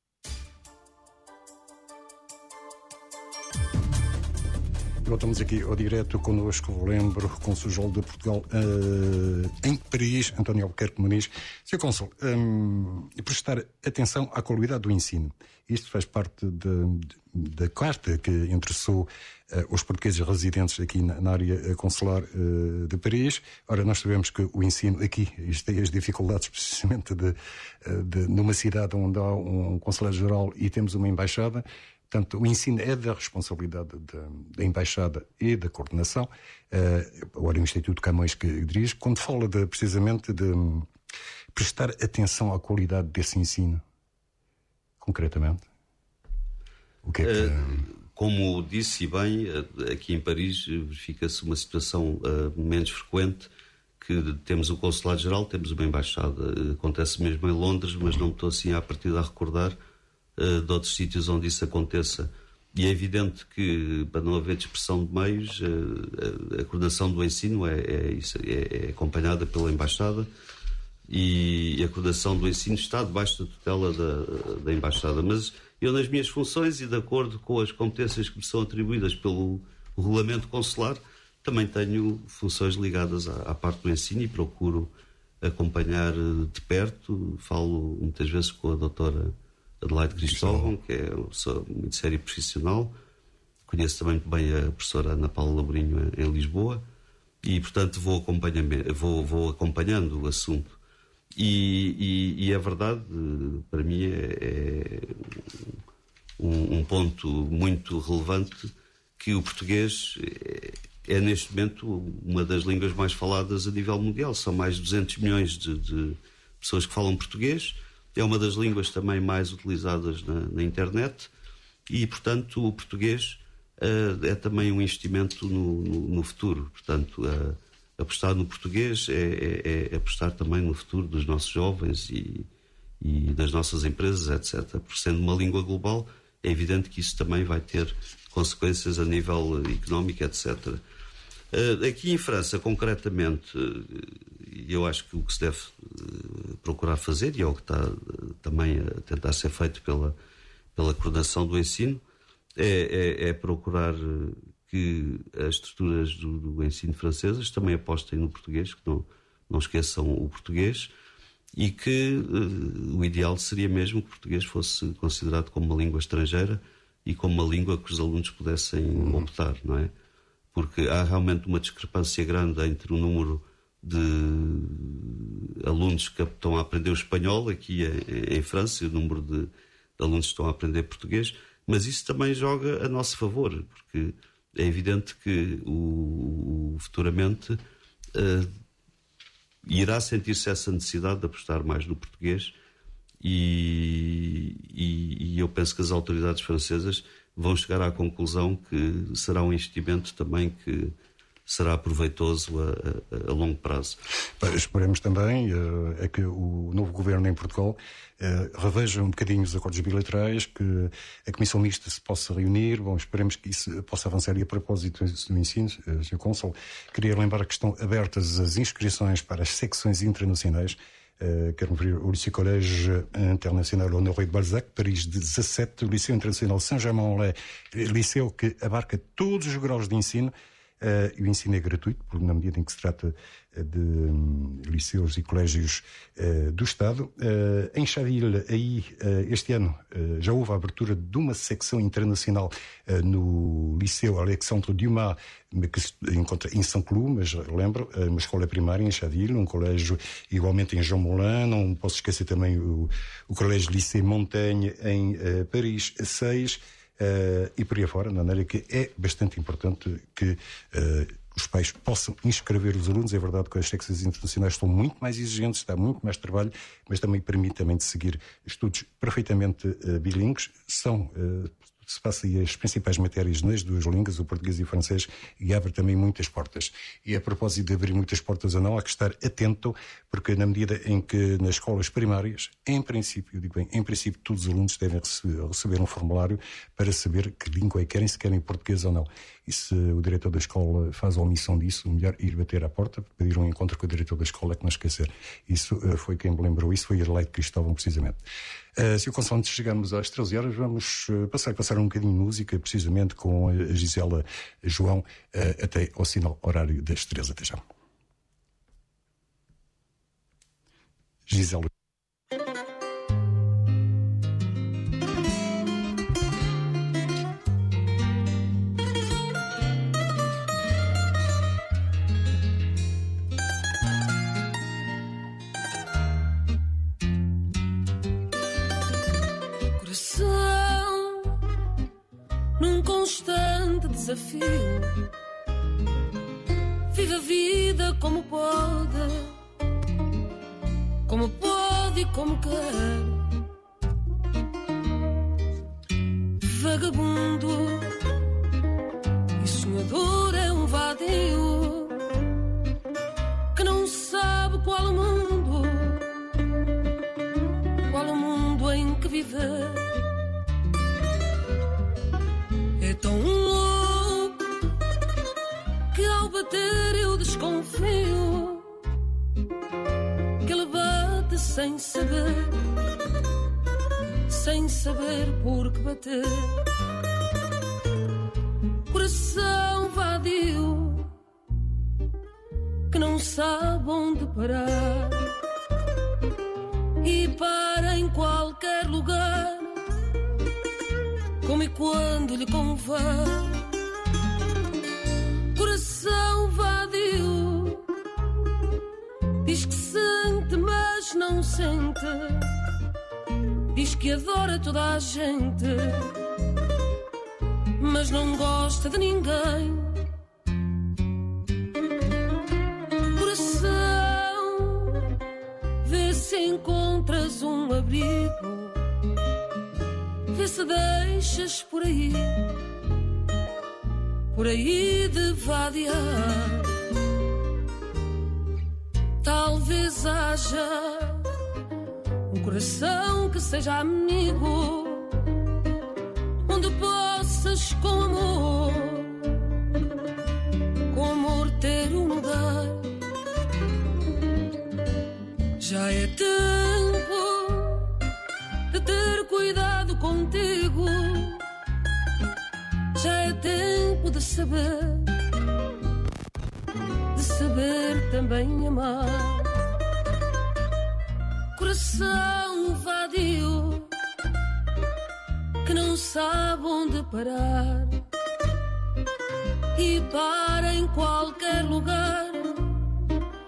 Speaker 3: Voltamos aqui ao direto, connosco, lembro, Cônsul-Geral de Portugal uh, em Paris, António Albuquerque Muniz. senhor Cônsul, um, prestar atenção à qualidade do ensino. Isto faz parte da carta que interessou uh, os portugueses residentes aqui na, na área consular uh, de Paris. Ora, nós sabemos que o ensino aqui, isto tem as dificuldades precisamente de, de, numa cidade onde há um consulado-geral e temos uma embaixada. Portanto, o ensino é da responsabilidade da, da Embaixada e da coordenação. Uh, agora, o Instituto Camões que dirige, quando fala de, precisamente de um, prestar atenção à qualidade desse ensino, concretamente, o que é que...
Speaker 4: Uh, como disse bem, aqui em Paris verifica-se uma situação uh, menos frequente, que temos o Consulado-Geral, temos uma Embaixada. Acontece mesmo em Londres, mas não me estou assim à partida a recordar de outros sítios onde isso aconteça. E é evidente que, para não haver dispersão de meios, a, a coordenação do ensino é, é, é, é acompanhada pela Embaixada e a coordenação do ensino está debaixo da tutela da, da Embaixada. Mas eu, nas minhas funções e de acordo com as competências que me são atribuídas pelo regulamento consular, também tenho funções ligadas à, à parte do ensino e procuro acompanhar de perto. Falo muitas vezes com a doutora Adelaide Cristóvão, que é uma pessoa muito séria e profissional. Conheço também muito bem a professora Ana Paula Labourinho em Lisboa e, portanto, vou, vou, vou acompanhando o assunto. E, e, e a verdade, para mim, é, é um, um ponto muito relevante que o português é, é, neste momento, uma das línguas mais faladas a nível mundial. São mais de duzentos milhões de, de pessoas que falam português. É uma das línguas também mais utilizadas na, na internet e, portanto, o português uh, é também um investimento no, no, no futuro. Portanto, uh, apostar no português é, é, é apostar também no futuro dos nossos jovens e, e das nossas empresas, etcétera. Por sendo uma língua global, é evidente que isso também vai ter consequências a nível económico, etcétera. Uh, aqui em França, concretamente, uh, eu acho que o que se deve uh, procurar fazer, e é o que está uh, também a tentar ser feito pela, pela coordenação do ensino, é, é, é procurar uh, que as estruturas do, do ensino francesas também apostem no português, que não, não esqueçam o português, e que uh, o ideal seria mesmo que o português fosse considerado como uma língua estrangeira e como uma língua que os alunos pudessem optar, não é? Porque há realmente uma discrepância grande entre o número de alunos que estão a aprender o espanhol aqui em, em França, e o número de, de alunos que estão a aprender português, mas isso também joga a nosso favor, porque é evidente que o, o futuramente uh, irá sentir-se essa necessidade de apostar mais no português, e, e, e eu penso que as autoridades francesas vão chegar à conclusão que será um investimento também que será proveitoso a, a, a longo prazo.
Speaker 3: Esperemos também uh, é que o novo governo em Portugal uh, reveja um bocadinho os acordos bilaterais, que a Comissão Mista se possa reunir. Bom, esperemos que isso possa avançar. E a propósito do ensino, uh, senhor Cônsul, queria lembrar que estão abertas as inscrições para as secções internacionais. Uh, quero referir o Lycée Collège Internacional Honoré de Balzac, Paris dezassete, o Liceu Internacional Saint-Germain-en-Laye, liceu que abarca todos os graus de ensino. Uh, e o ensino é gratuito, porque na medida em que se trata de um, liceus e colégios uh, do Estado. Uh, em Chaville, aí, uh, este ano, uh, já houve a abertura de uma secção internacional uh, no Liceu Alexandre Dumas, que se encontra em Saint-Cloud, mas lembro, uh, uma escola primária em Chaville, um colégio igualmente em Jean Moulin, não posso esquecer também o, o colégio Lycée Montaigne em uh, Paris seis, Uh, e por aí afora, de maneira que é bastante importante que uh, os pais possam inscrever os alunos. É verdade que as secções internacionais estão muito mais exigentes, dá muito mais trabalho, mas também permite também de seguir estudos perfeitamente uh, bilíngues. São, uh, se passa aí as principais matérias nas duas línguas, o português e o francês, e abre também muitas portas. E a propósito de abrir muitas portas ou não, há que estar atento, porque na medida em que nas escolas primárias, em princípio, eu digo bem, em princípio todos os alunos devem receber, receber um formulário para saber que língua é que querem, se querem português ou não. E se o diretor da escola faz a omissão disso, o melhor é ir bater à porta, pedir um encontro com o diretor da escola, é que não esquecer. Isso uh, foi quem me lembrou, isso foi Adelaide Cristóvão, precisamente. Uh, se o Conselho, antes de chegarmos às treze horas, vamos uh, passar, passar um bocadinho de música, precisamente com a Gisela João, uh, até ao sinal horário das treze. Até já. Gisela.
Speaker 19: Num constante desafio, vive a vida como pode, como pode e como quer. Vagabundo e sonhador é um vadio que não sabe qual o mundo, qual o mundo em que viver. É tão louco que ao bater eu desconfio que ele bate sem saber, sem saber por que bater. Coração vadio que não sabe onde parar e para em qualquer lugar, como e quando lhe convém. Coração vadio diz que sente, mas não sente. Diz que adora toda a gente, mas não gosta de ninguém. Coração, vê se encontras um abrigo, vê se deixas por aí, por aí de vadiar. Talvez haja um coração que seja amigo, onde possas com amor, com amor ter um lugar. Já é tempo de ter cuidado contigo, já é tempo de saber, de saber também amar. Coração vadio que não sabe onde parar e para em qualquer lugar,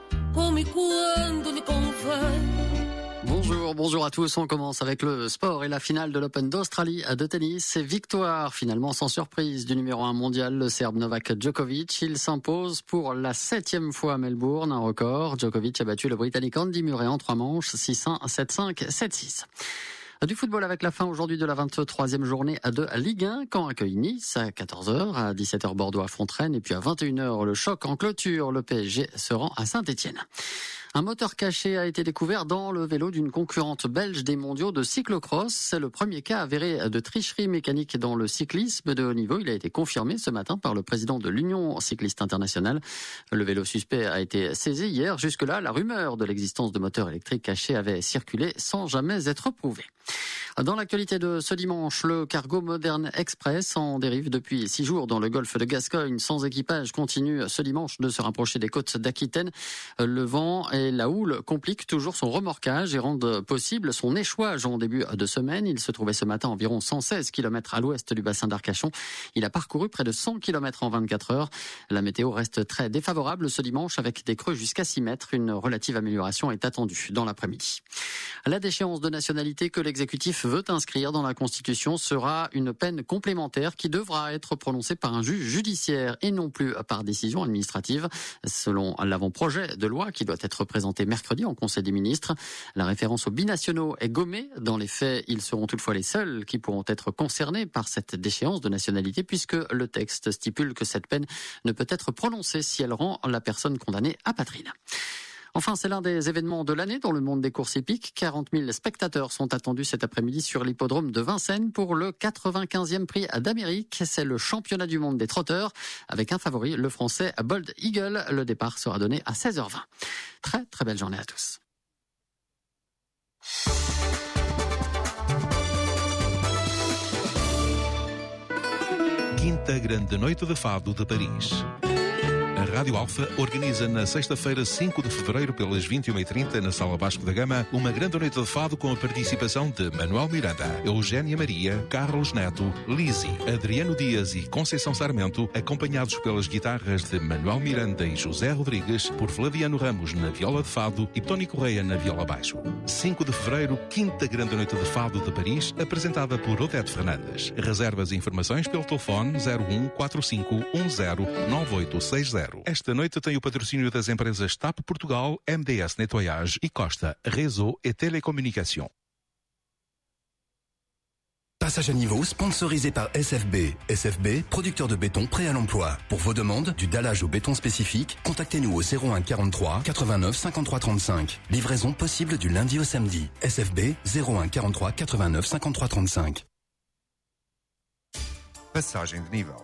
Speaker 19: como e quando lhe convém.
Speaker 20: Bonjour, bonjour à tous. On commence avec le sport et la finale de l'Open d'Australie de tennis. Et victoire finalement sans surprise du numéro un mondial, le Serbe Novak Djokovic. Il s'impose pour la septième fois à Melbourne, un record. Djokovic a battu le Britannique Andy Murray en trois manches, six un, sept cinq, sept six. Du football avec la fin aujourd'hui de la vingt-troisième journée de Ligue un. Caen accueille Nice à quatorze heures, à dix-sept heures Bordeaux affronte Rennes et puis à vingt et une heures le choc en clôture. Le P S G se rend à Saint-Étienne. Un moteur caché a été découvert dans le vélo d'une concurrente belge des mondiaux de cyclocross. C'est le premier cas avéré de tricherie mécanique dans le cyclisme de haut niveau. Il a été confirmé ce matin par le président de l'Union cycliste internationale. Le vélo suspect a été saisi hier. Jusque-là, la rumeur de l'existence de moteurs électriques cachés avait circulé sans jamais être prouvée. Dans l'actualité de ce dimanche, le cargo Modern Express en dérive depuis six jours dans le golfe de Gascogne. Sans équipage continue ce dimanche de se rapprocher des côtes d'Aquitaine. Le vent et la houle compliquent toujours son remorquage et rendent possible son échouage en début de semaine. Il se trouvait ce matin environ cent seize kilomètres à l'ouest du bassin d'Arcachon. Il a parcouru près de cent kilomètres en vingt-quatre heures. La météo reste très défavorable ce dimanche avec des creux jusqu'à six mètres. Une relative amélioration est attendue dans l'après-midi. La déchéance de nationalité que l'exécutif veut inscrire dans la Constitution sera une peine complémentaire qui devra être prononcée par un juge judiciaire et non plus par décision administrative. Selon l'avant-projet de loi qui doit être présenté mercredi en Conseil des ministres, la référence aux binationaux est gommée. Dans les faits, ils seront toutefois les seuls qui pourront être concernés par cette déchéance de nationalité puisque le texte stipule que cette peine ne peut être prononcée si elle rend la personne condamnée apatride. Enfin, c'est l'un des événements de l'année dans le monde des courses hippiques. quarante mille spectateurs sont attendus cet après-midi sur l'hippodrome de Vincennes pour le quatre-vingt-quinzième prix d'Amérique. C'est le championnat du monde des trotteurs avec un favori, le français Bold Eagle. Le départ sera donné à seize heures vingt. Très, très belle journée à tous.
Speaker 12: Quinta Grande Noite de Fado de Paris. A Rádio Alfa organiza na sexta-feira, cinco de fevereiro, pelas vinte e uma e trinta, na Sala Vasco da Gama, uma grande noite de fado com a participação de Manuel Miranda, Eugénia Maria, Carlos Neto, Lizzy, Adriano Dias e Conceição Sarmento, acompanhados pelas guitarras de Manuel Miranda e José Rodrigues, por Flaviano Ramos na viola de fado e Tony Correia na viola baixo. cinco de fevereiro, quinta grande noite de fado de Paris, apresentada por Odete Fernandes. Reservas e informações pelo telefone zero um quatro cinco um zero nove oito seis zero. Esta noite tem o patrocínio das empresas T A P Portugal, M D S Nettoyage e Costa, Réseau et Télécommunications.
Speaker 1: Passage à niveau sponsorisé par S F B. S F B, producteur de béton prêt à l'emploi. Pour vos demandes, du dallage au béton spécifique, contactez-nous au zéro un quarante-trois quatre-vingt-neuf cinquante-trois trente-cinq. Livraison possible du lundi au samedi. S F B zéro un quarante-trois quatre-vingt-neuf cinquante-trois trente-cinq.
Speaker 2: Passagem de nível.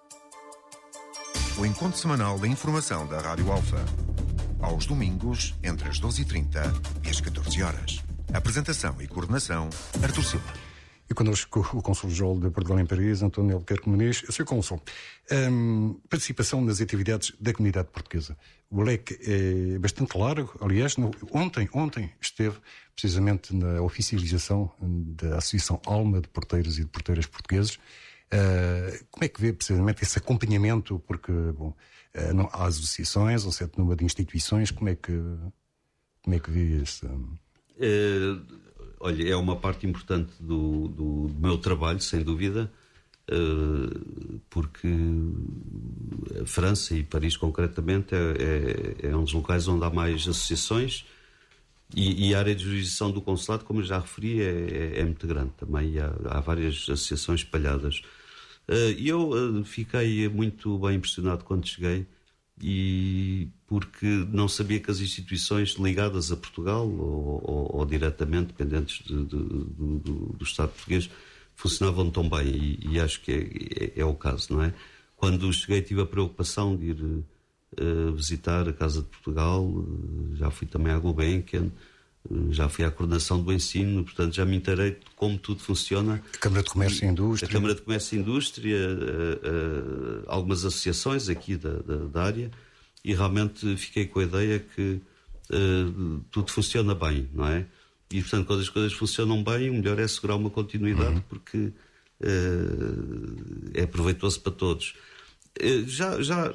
Speaker 2: O encontro semanal da informação da Rádio Alfa. Aos domingos, entre as doze e trinta e as catorze horas. Apresentação e coordenação, Artur Silva.
Speaker 3: E connosco o Cônsul-Geral de Portugal em Paris, António Albuquerque Muniz. senhor Cônsul, um, participação nas atividades da comunidade portuguesa. O leque é bastante largo. Aliás, no, ontem, ontem esteve precisamente na oficialização da Associação Alma de Porteiros e de Porteiras Portugueses. Uh, como é que vê precisamente esse acompanhamento? Porque, bom, uh, não, há associações, um certo número de instituições. Como é que, como é que vê esse...
Speaker 4: É, olha, é uma parte importante do, do, do meu trabalho, sem dúvida, uh, porque a França e Paris concretamente é, é, é um dos locais onde há mais associações. E, e a área de jurisdição do consulado, como eu já referi, é, é, é muito grande também. Há, há várias associações espalhadas. E eu uh, fiquei muito bem impressionado quando cheguei, e porque não sabia que as instituições ligadas a Portugal ou, ou, ou diretamente dependentes de, de, de, do, do Estado português funcionavam tão bem, e, e acho que é, é, é o caso, não é? Quando cheguei tive a preocupação de ir uh, visitar a Casa de Portugal, uh, já fui também à Gulbenkian, já fui à coordenação do ensino, portanto já me inteirei de como tudo funciona.
Speaker 3: A Câmara de Comércio e Indústria.
Speaker 4: A Câmara de Comércio e Indústria, uh, uh, algumas associações aqui da, da, da área, e realmente fiquei com a ideia que uh, tudo funciona bem, não é? E portanto, quando as coisas funcionam bem, o melhor é assegurar uma continuidade, uhum. porque uh, é proveitoso para todos. Uh, já, já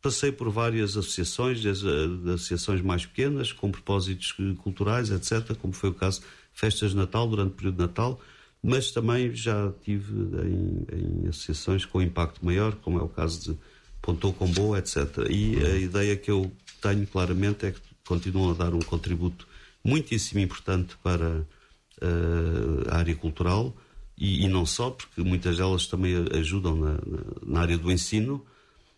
Speaker 4: passei por várias associações, desde associações mais pequenas, com propósitos culturais, etcétera, como foi o caso de festas de Natal, durante o período de Natal, mas também já tive em, em associações com impacto maior, como é o caso de Pontou com Boa, etcétera. E a ideia que eu tenho claramente é que continuam a dar um contributo muitíssimo importante para uh, a área cultural, e, e não só, porque muitas delas também ajudam na, na área do ensino.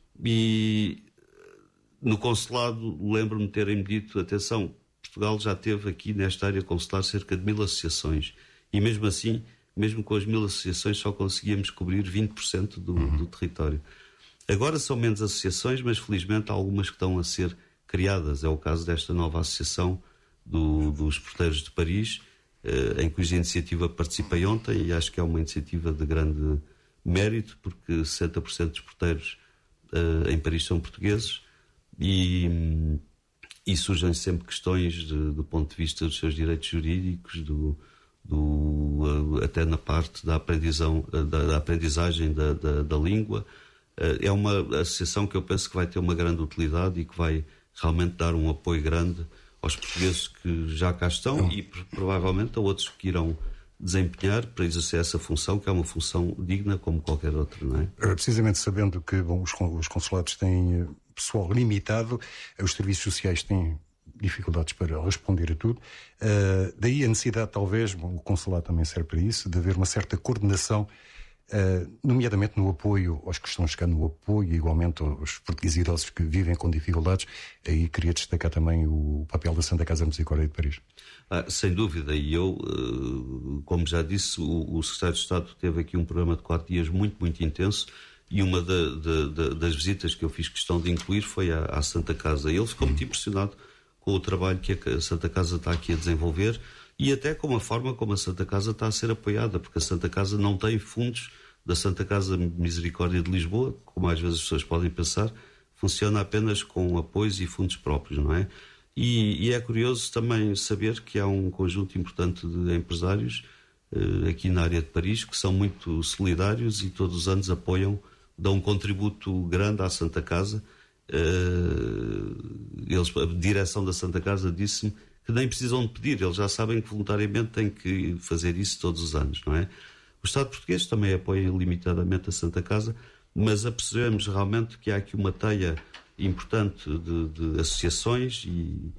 Speaker 4: E no consulado lembro-me de terem-me dito, atenção, Portugal já teve aqui nesta área consular cerca de mil associações, e mesmo assim, mesmo com as mil associações, só conseguíamos cobrir vinte por cento do, do território. Agora são menos associações, mas felizmente há algumas que estão a ser criadas. É o caso desta nova associação do, dos porteiros de Paris, eh, em cuja iniciativa participei ontem, e acho que é uma iniciativa de grande mérito, porque sessenta por cento dos porteiros uh, em Paris são portugueses, e, e surgem sempre questões de, do ponto de vista dos seus direitos jurídicos, do, do, uh, até na parte da, aprendizão, uh, da, da aprendizagem da, da, da língua. Uh, é uma associação que eu penso que vai ter uma grande utilidade e que vai realmente dar um apoio grande aos portugueses que já cá estão, e provavelmente a outros que irão desempenhar para exercer essa função, que é uma função digna como qualquer outra, não é?
Speaker 3: Precisamente sabendo que bom, os, os consulados têm pessoal limitado, os serviços sociais têm dificuldades para responder a tudo, uh, daí a necessidade, talvez, bom, o consulado também serve para isso, de haver uma certa coordenação, Uh, nomeadamente no apoio aos que estão chegando, no apoio igualmente aos portugueses idosos que vivem com dificuldades. Aí queria destacar também o papel da Santa Casa Misericórdia de Paris.
Speaker 4: Ah, sem dúvida, e eu, uh, como já disse, o, o Secretário de Estado teve aqui um programa de quatro dias muito, muito intenso, e uma da, da, da, das visitas que eu fiz questão de incluir foi à, à Santa Casa. Ele ficou muito impressionado com o trabalho que a Santa Casa está aqui a desenvolver, e até com a forma como a Santa Casa está a ser apoiada, porque a Santa Casa não tem fundos da Santa Casa Misericórdia de Lisboa, como às vezes as pessoas podem pensar, funciona apenas com apoios e fundos próprios, não é? E, e é curioso também saber que há um conjunto importante de empresários eh, aqui na área de Paris que são muito solidários e todos os anos apoiam, dão um contributo grande à Santa Casa. Eh, eles, a direção da Santa Casa disse-me que nem precisam de pedir, eles já sabem que voluntariamente têm que fazer isso todos os anos, não é? O Estado português também apoia limitadamente a Santa Casa, mas apercebemos realmente que há aqui uma teia importante de, de associações e,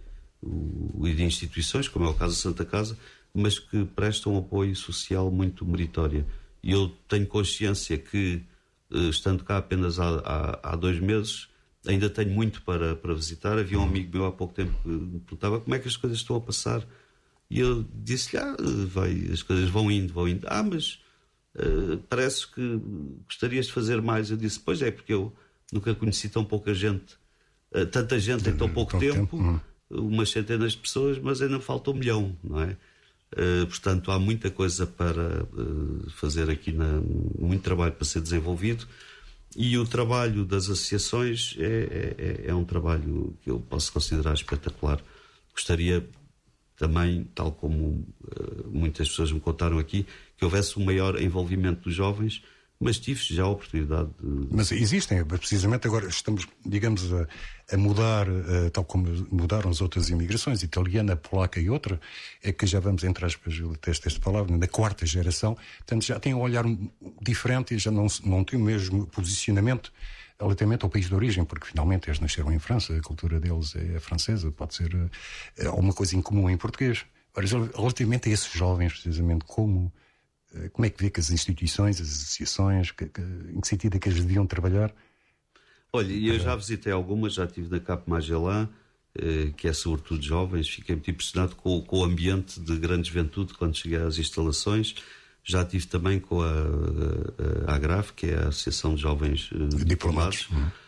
Speaker 4: e de instituições, como é o caso da Santa Casa, mas que prestam apoio social muito meritório. E eu tenho consciência que, estando cá apenas há, há, há dois meses, ainda tenho muito para, para visitar. Havia um amigo meu há pouco tempo que me perguntava como é que as coisas estão a passar. E eu disse-lhe, ah, vai, as coisas vão indo, vão indo. Ah, mas uh, parece que gostarias de fazer mais. Eu disse, pois é, porque eu nunca conheci tão pouca gente, uh, tanta gente em tão pouco tempo, tempo, umas centenas de pessoas, mas ainda falta um milhão, não é? Uh, portanto, há muita coisa para uh, fazer aqui, na, muito trabalho para ser desenvolvido. E o trabalho das associações é, é, é um trabalho que eu posso considerar espetacular. Gostaria também, tal como uh, muitas pessoas me contaram aqui, que houvesse um maior envolvimento dos jovens, mas tive já a oportunidade de...
Speaker 3: Mas existem, precisamente agora estamos, digamos, a, a mudar, uh, tal como mudaram as outras imigrações, italiana, polaca e outra, é que já vamos, entre aspas, eu detesto esta palavra, na quarta geração, portanto já tem um olhar diferente e já não, não tem o mesmo posicionamento relativamente ao país de origem, porque finalmente eles nasceram em França, a cultura deles é francesa, pode ser uh, alguma coisa em comum em português. Agora, relativamente a esses jovens, precisamente, como, uh, como é que vê que as instituições, as associações, que, que, em que sentido é que eles deviam trabalhar?
Speaker 4: Olha, eu já visitei algumas, já estive na Cap Magellan, uh, que é sobretudo jovens, fiquei muito impressionado com, com o ambiente de grande juventude quando cheguei às instalações. Já estive também com a, a, a AGRAF, que é a Associação de Jovens uh, Diplomados,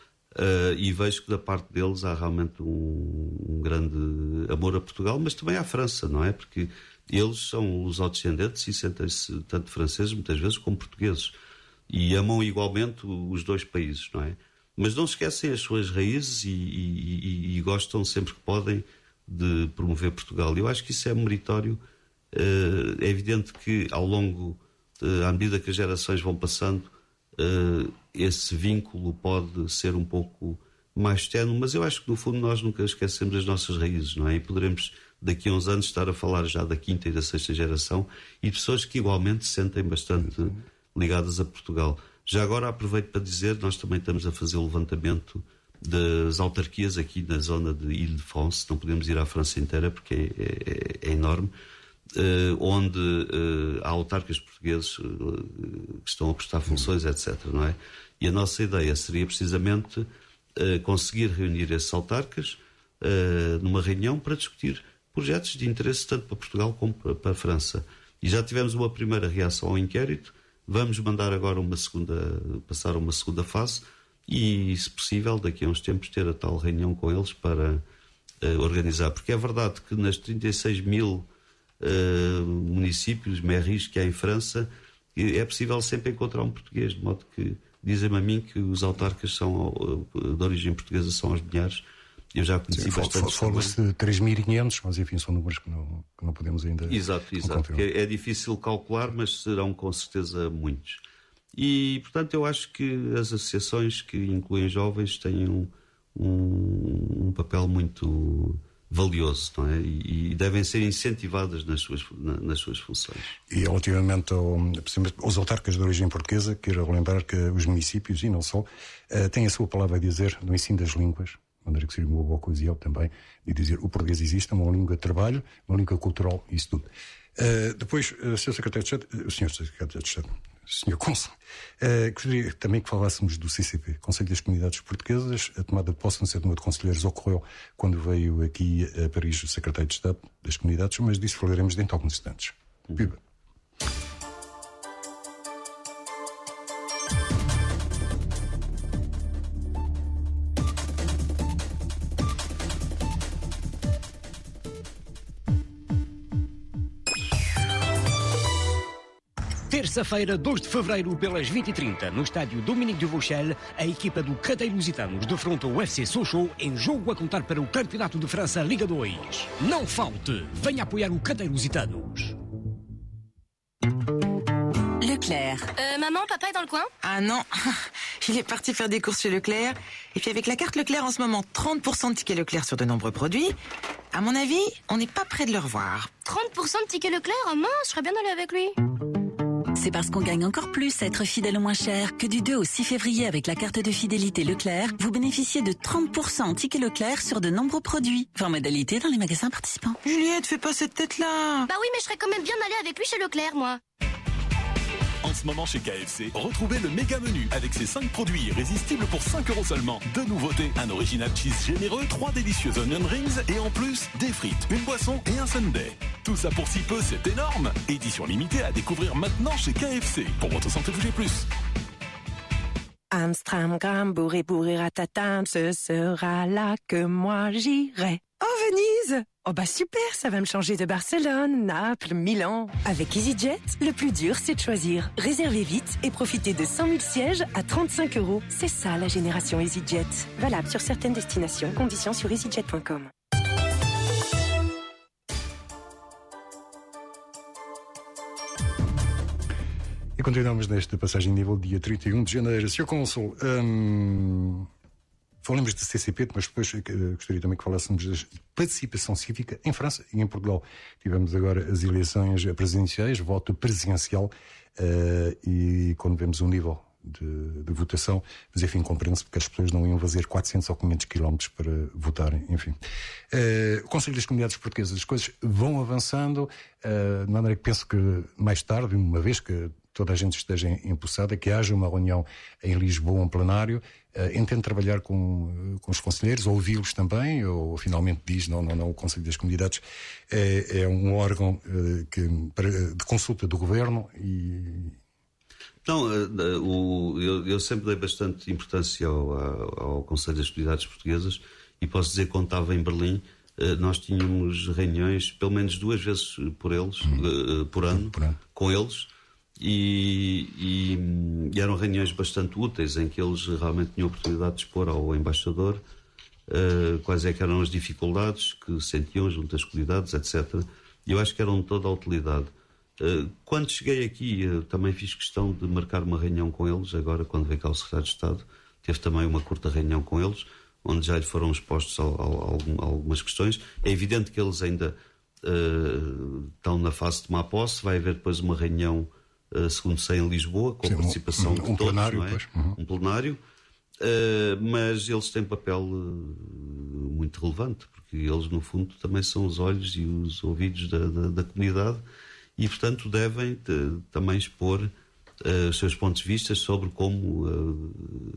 Speaker 4: uh, e vejo que da parte deles há realmente um, um grande amor a Portugal, mas também à França, não é? Porque eles são lusodescendentes e sentem-se tanto franceses, muitas vezes, como portugueses. E amam igualmente os dois países, não é? Mas não esquecem as suas raízes e, e, e, e gostam sempre que podem de promover Portugal. Eu acho que isso é meritório. Uh, é evidente que ao longo, uh, à medida que as gerações vão passando, uh, esse vínculo pode ser um pouco mais ténue, mas eu acho que no fundo nós nunca esquecemos as nossas raízes, não é? E poderemos daqui a uns anos estar a falar já da quinta e da sexta geração e pessoas que igualmente se sentem bastante ligadas a Portugal. Já agora aproveito para dizer, nós também estamos a fazer o levantamento das autarquias aqui na zona de Ile-de-France, não podemos ir à França inteira porque é, é, é enorme, uh, onde uh, há autarcas portugueses uh, que estão a prestar funções, etcétera, não é? E a nossa ideia seria precisamente uh, conseguir reunir esses autarcas uh, numa reunião para discutir projetos de interesse tanto para Portugal como para, para a França. E já tivemos uma primeira reação ao inquérito, vamos mandar agora uma segunda, passar uma segunda fase e, se possível, daqui a uns tempos ter a tal reunião com eles para uh, organizar. Porque é verdade que nas trinta e seis mil uh, municípios, mairies que há em França, é possível sempre encontrar um português, de modo que dizem-me a mim que os autarcas são, uh, de origem portuguesa são aos milhares. Eu já conheci Sim, bastante.
Speaker 3: Fala-se de três mil e quinhentos, mas enfim, são números que não, que não podemos ainda.
Speaker 4: Exato, exato. É, é difícil calcular, mas serão com certeza muitos. E, portanto, eu acho que as associações que incluem jovens têm um, um, um papel muito valioso, não é? E, e devem ser incentivadas nas suas, na, nas suas funções.
Speaker 3: E relativamente ao, aos autarcas de origem portuguesa, quero relembrar que os municípios, e não só, têm a sua palavra a dizer no ensino das línguas. De maneira que seria uma boa ocasião também de dizer o português existe, é uma língua de trabalho, uma língua cultural, isso tudo. Uh, depois, uh, senhor Secretário de Estado, uh, senhor Secretário de Estado, senhor Cônsul, uh, gostaria também que falássemos do C C P, Conselho das Comunidades Portuguesas. A tomada de posse no setor de conselheiros ocorreu quando veio aqui a Paris o Secretário de Estado das Comunidades, mas disso falaremos dentro de alguns instantes. Viva!
Speaker 11: Terça-feira, dois de fevereiro, pelas vinte e trinta, no estádio Dominique de Vauchel, a equipa do Cadeiro Lusitanos defronta o U F C Sochaux em jogo a contar para o Campeonato de França Liga dois. Não falte! Venha apoiar o Cadeiro Lusitanos.
Speaker 16: Leclerc.
Speaker 13: Euh, maman, papa est dans le coin?
Speaker 9: Ah non, il est parti faire des courses chez Leclerc. Et puis avec la carte Leclerc en ce moment, trente pour cent de tickets Leclerc sur de nombreux produits. À mon avis, on n'est pas près de le revoir.
Speaker 13: trente pour cent de tickets Leclerc? Oh mince, je serais bien d'aller avec lui.
Speaker 15: C'est parce qu'on gagne encore plus à être fidèle au moins cher que du deux au six février avec la carte de fidélité Leclerc, vous bénéficiez de trente pour cent en tickets Leclerc sur de nombreux produits. Voir modalité dans les magasins participants.
Speaker 9: Juliette, fais pas cette tête-là.
Speaker 13: Bah oui, mais je serais quand même bien d'aller avec lui chez Leclerc, moi.
Speaker 21: En ce moment chez K F C, retrouvez le méga menu avec ses cinq produits irrésistibles pour cinq euros seulement. Deux nouveautés, un original cheese généreux, trois délicieux onion rings et en plus, des frites, une boisson et un sundae. Tout ça pour si peu, c'est énorme. Édition limitée à découvrir maintenant chez K F C. Pour votre santé, bougez plus.
Speaker 9: Amsterdam, bourré, bourré, ratatam, ce sera là que moi j'irai. Oh, Venise! Oh bah super, ça va me changer de Barcelone, Naples, Milan. Avec EasyJet, le plus dur c'est de choisir. Réservez vite et profitez de cent mille sièges à trente-cinq euros. C'est ça la génération EasyJet. Valable sur certaines destinations, conditions sur easyjet point com.
Speaker 3: E continuamos nesta passagem nível dia trinta e um de janeiro. senhor Cônsul, hum, falamos de C C P, mas depois uh, gostaria também que falássemos de participação cívica em França e em Portugal. Tivemos agora as eleições presidenciais, voto presidencial, uh, e quando vemos o nível de, de votação, mas enfim, compreende-se porque as pessoas não iam fazer quatrocentos ou quinhentos quilómetros para votarem, enfim. Uh, o Conselho das Comunidades Portuguesas, as coisas vão avançando, uh, de maneira que penso que mais tarde, uma vez que toda a gente esteja empossada, que haja uma reunião em Lisboa, um plenário, uh, entendo trabalhar com, com os conselheiros, ouvi-los também, ou finalmente diz, não, não, não, o Conselho das Comunidades é, é um órgão uh, que, para, de consulta do Governo e...
Speaker 4: Não, uh, uh, eu, eu sempre dei bastante importância ao, ao, ao Conselho das Comunidades Portuguesas e posso dizer que quando estava em Berlim, uh, nós tínhamos reuniões, pelo menos duas vezes por eles, hum. uh, por ano, por ano, com eles, E, e, e eram reuniões bastante úteis em que eles realmente tinham a oportunidade de expor ao embaixador uh, quais é que eram as dificuldades que sentiam junto às comunidades, etcétera. E eu acho que eram de toda a utilidade. Uh, quando cheguei aqui, uh, também fiz questão de marcar uma reunião com eles. Agora, quando veio cá o secretário de Estado, teve também uma curta reunião com eles, onde já lhe foram expostos a, a, a algumas questões. É evidente que eles ainda uh, estão na fase de tomar posse. Vai haver depois uma reunião, uh, segundo sei, em Lisboa, com Sim, a participação um,
Speaker 3: um,
Speaker 4: de
Speaker 3: um
Speaker 4: todos,
Speaker 3: plenário,
Speaker 4: não é?
Speaker 3: Pois. Uhum.
Speaker 4: Um plenário. Uh, mas eles têm papel uh, muito relevante, porque eles, no fundo, também são os olhos e os ouvidos da, da, da comunidade e, portanto, devem de, também expor uh, os seus pontos de vista sobre como uh,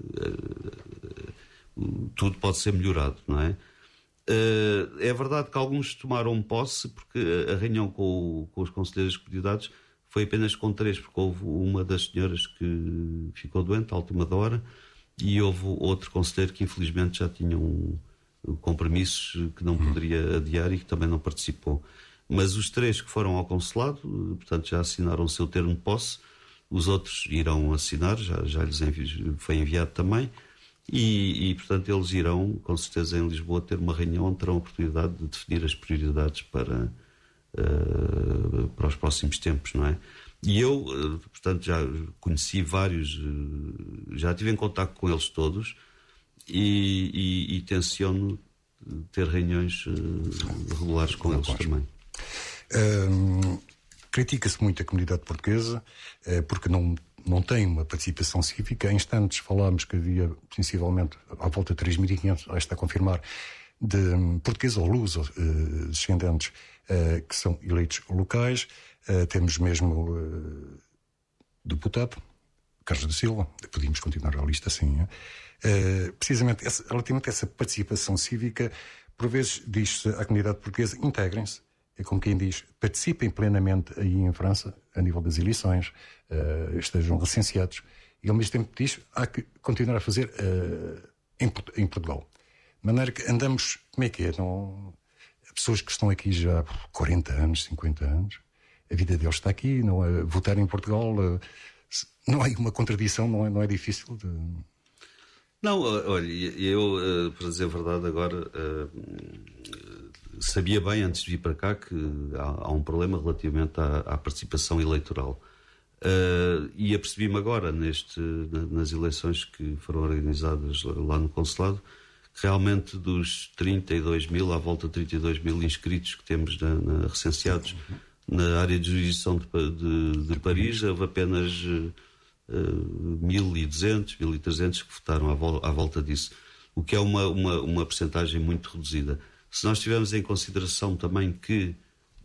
Speaker 4: uh, uh, tudo pode ser melhorado, não é? Uh, é verdade que alguns tomaram posse, porque a reunião com, o, com os conselheiros de comunidades foi apenas com três, porque houve uma das senhoras que ficou doente à última hora, e houve outro conselheiro que infelizmente já tinha um, um compromissos que não poderia adiar e que também não participou. Mas os três que foram ao consulado, portanto, já assinaram o seu termo de posse. Os outros irão assinar, já, já lhes envi- foi enviado também. E, e, portanto, eles irão, com certeza, em Lisboa, ter uma reunião onde terão a oportunidade de definir as prioridades para, uh, para os próximos tempos, não é? E eu, portanto, já conheci vários, já estive em contacto com eles todos e, e, e tenciono ter reuniões regulares com eles também.
Speaker 3: Hum, critica-se muito a comunidade portuguesa porque não, não tem uma participação cívica. Em instantes falámos que havia, sensivelmente, à volta de três mil e quinhentos, está a confirmar, de portugueses ou lusos descendentes que são eleitos locais. Uh, temos mesmo uh, deputado Carlos da Silva, podíamos continuar a lista assim, uh, precisamente essa, relativamente a essa participação cívica, por vezes diz-se à comunidade portuguesa: integrem-se, é como quem diz, participem plenamente aí em França a nível das eleições, uh, estejam licenciados, e ao mesmo tempo diz há que continuar a fazer uh, em, em Portugal, de maneira que andamos, como é que é, não, pessoas que estão aqui já há quarenta anos, cinquenta anos, a vida deles está aqui, não é? Votar em Portugal, não há uma contradição, não é, não é difícil de...
Speaker 4: Não, olha, eu, para dizer a verdade agora, sabia bem antes de vir para cá que há, há um problema relativamente à, à participação eleitoral. E apercebi-me agora, neste, nas eleições que foram organizadas lá no consulado, que realmente dos trinta e dois mil, à volta de trinta e dois mil inscritos que temos na, na, recenseados na área de jurisdição de, de, de Paris, houve apenas uh, mil e duzentos, mil e trezentos que votaram à, vol- à volta disso, o que é uma, uma, uma percentagem muito reduzida. Se nós tivermos em consideração também que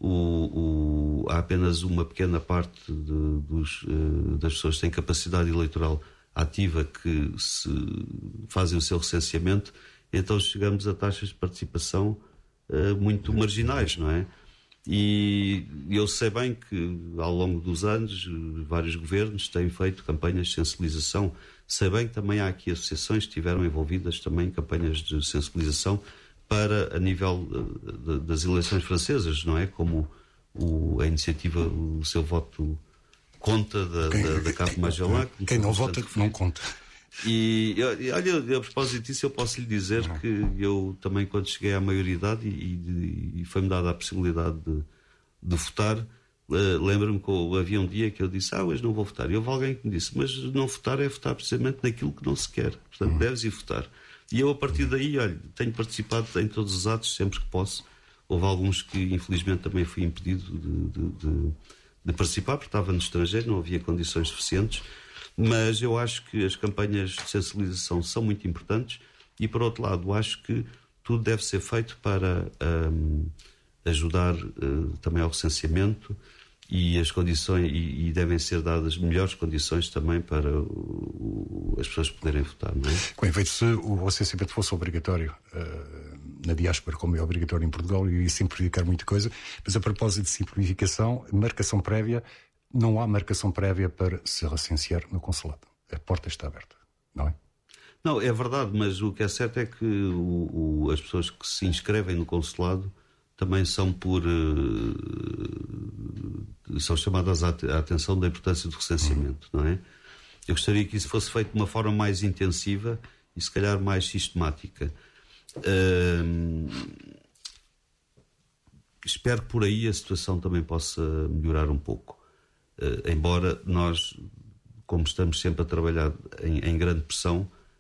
Speaker 4: o, o, há apenas uma pequena parte de, dos, uh, das pessoas que têm capacidade eleitoral ativa que se fazem o seu recenseamento, então chegamos a taxas de participação uh, muito marginais, não é? E eu sei bem que ao longo dos anos vários governos têm feito campanhas de sensibilização. Sei bem que também há aqui associações que estiveram envolvidas também em campanhas de sensibilização para a nível de, de, das eleições francesas, não é? Como o, a iniciativa, o seu voto conta da, quem, da, da Cap Magellan.
Speaker 3: Quem não vota não conta.
Speaker 4: E olha, a propósito disso, eu posso lhe dizer uhum. que eu também, quando cheguei à maioridade e, e, e foi-me dada a possibilidade de, de votar, uh, lembro-me que havia um dia que eu disse: ah, hoje não vou votar. E houve alguém que me disse: mas não votar é votar precisamente naquilo que não se quer, portanto uhum. deves ir votar. E eu, a partir daí, olha, tenho participado em todos os atos sempre que posso. Houve alguns que infelizmente também fui impedido de, de, de, de participar porque estava no estrangeiro, não havia condições suficientes. Mas eu acho que as campanhas de sensibilização são muito importantes e, por outro lado, acho que tudo deve ser feito para um, ajudar uh, também ao recenseamento e as condições e, e devem ser dadas melhores condições também para o, o, as pessoas poderem votar, não é?
Speaker 3: Com efeito, se o recenseamento fosse obrigatório uh, na diáspora, como é obrigatório em Portugal, iria simplificar muita coisa. Mas a propósito de simplificação, marcação prévia, não há marcação prévia para se recensear no consulado. A porta está aberta, não é?
Speaker 4: Não, é verdade, mas o que é certo é que o, o, as pessoas que se inscrevem no consulado também são por uh, são chamadas à atenção da importância do recenseamento, uhum. não é? Eu gostaria que isso fosse feito de uma forma mais intensiva e se calhar mais sistemática. Uh, espero que por aí a situação também possa melhorar um pouco. Uh, embora nós, como estamos sempre a trabalhar em, em grande pressão,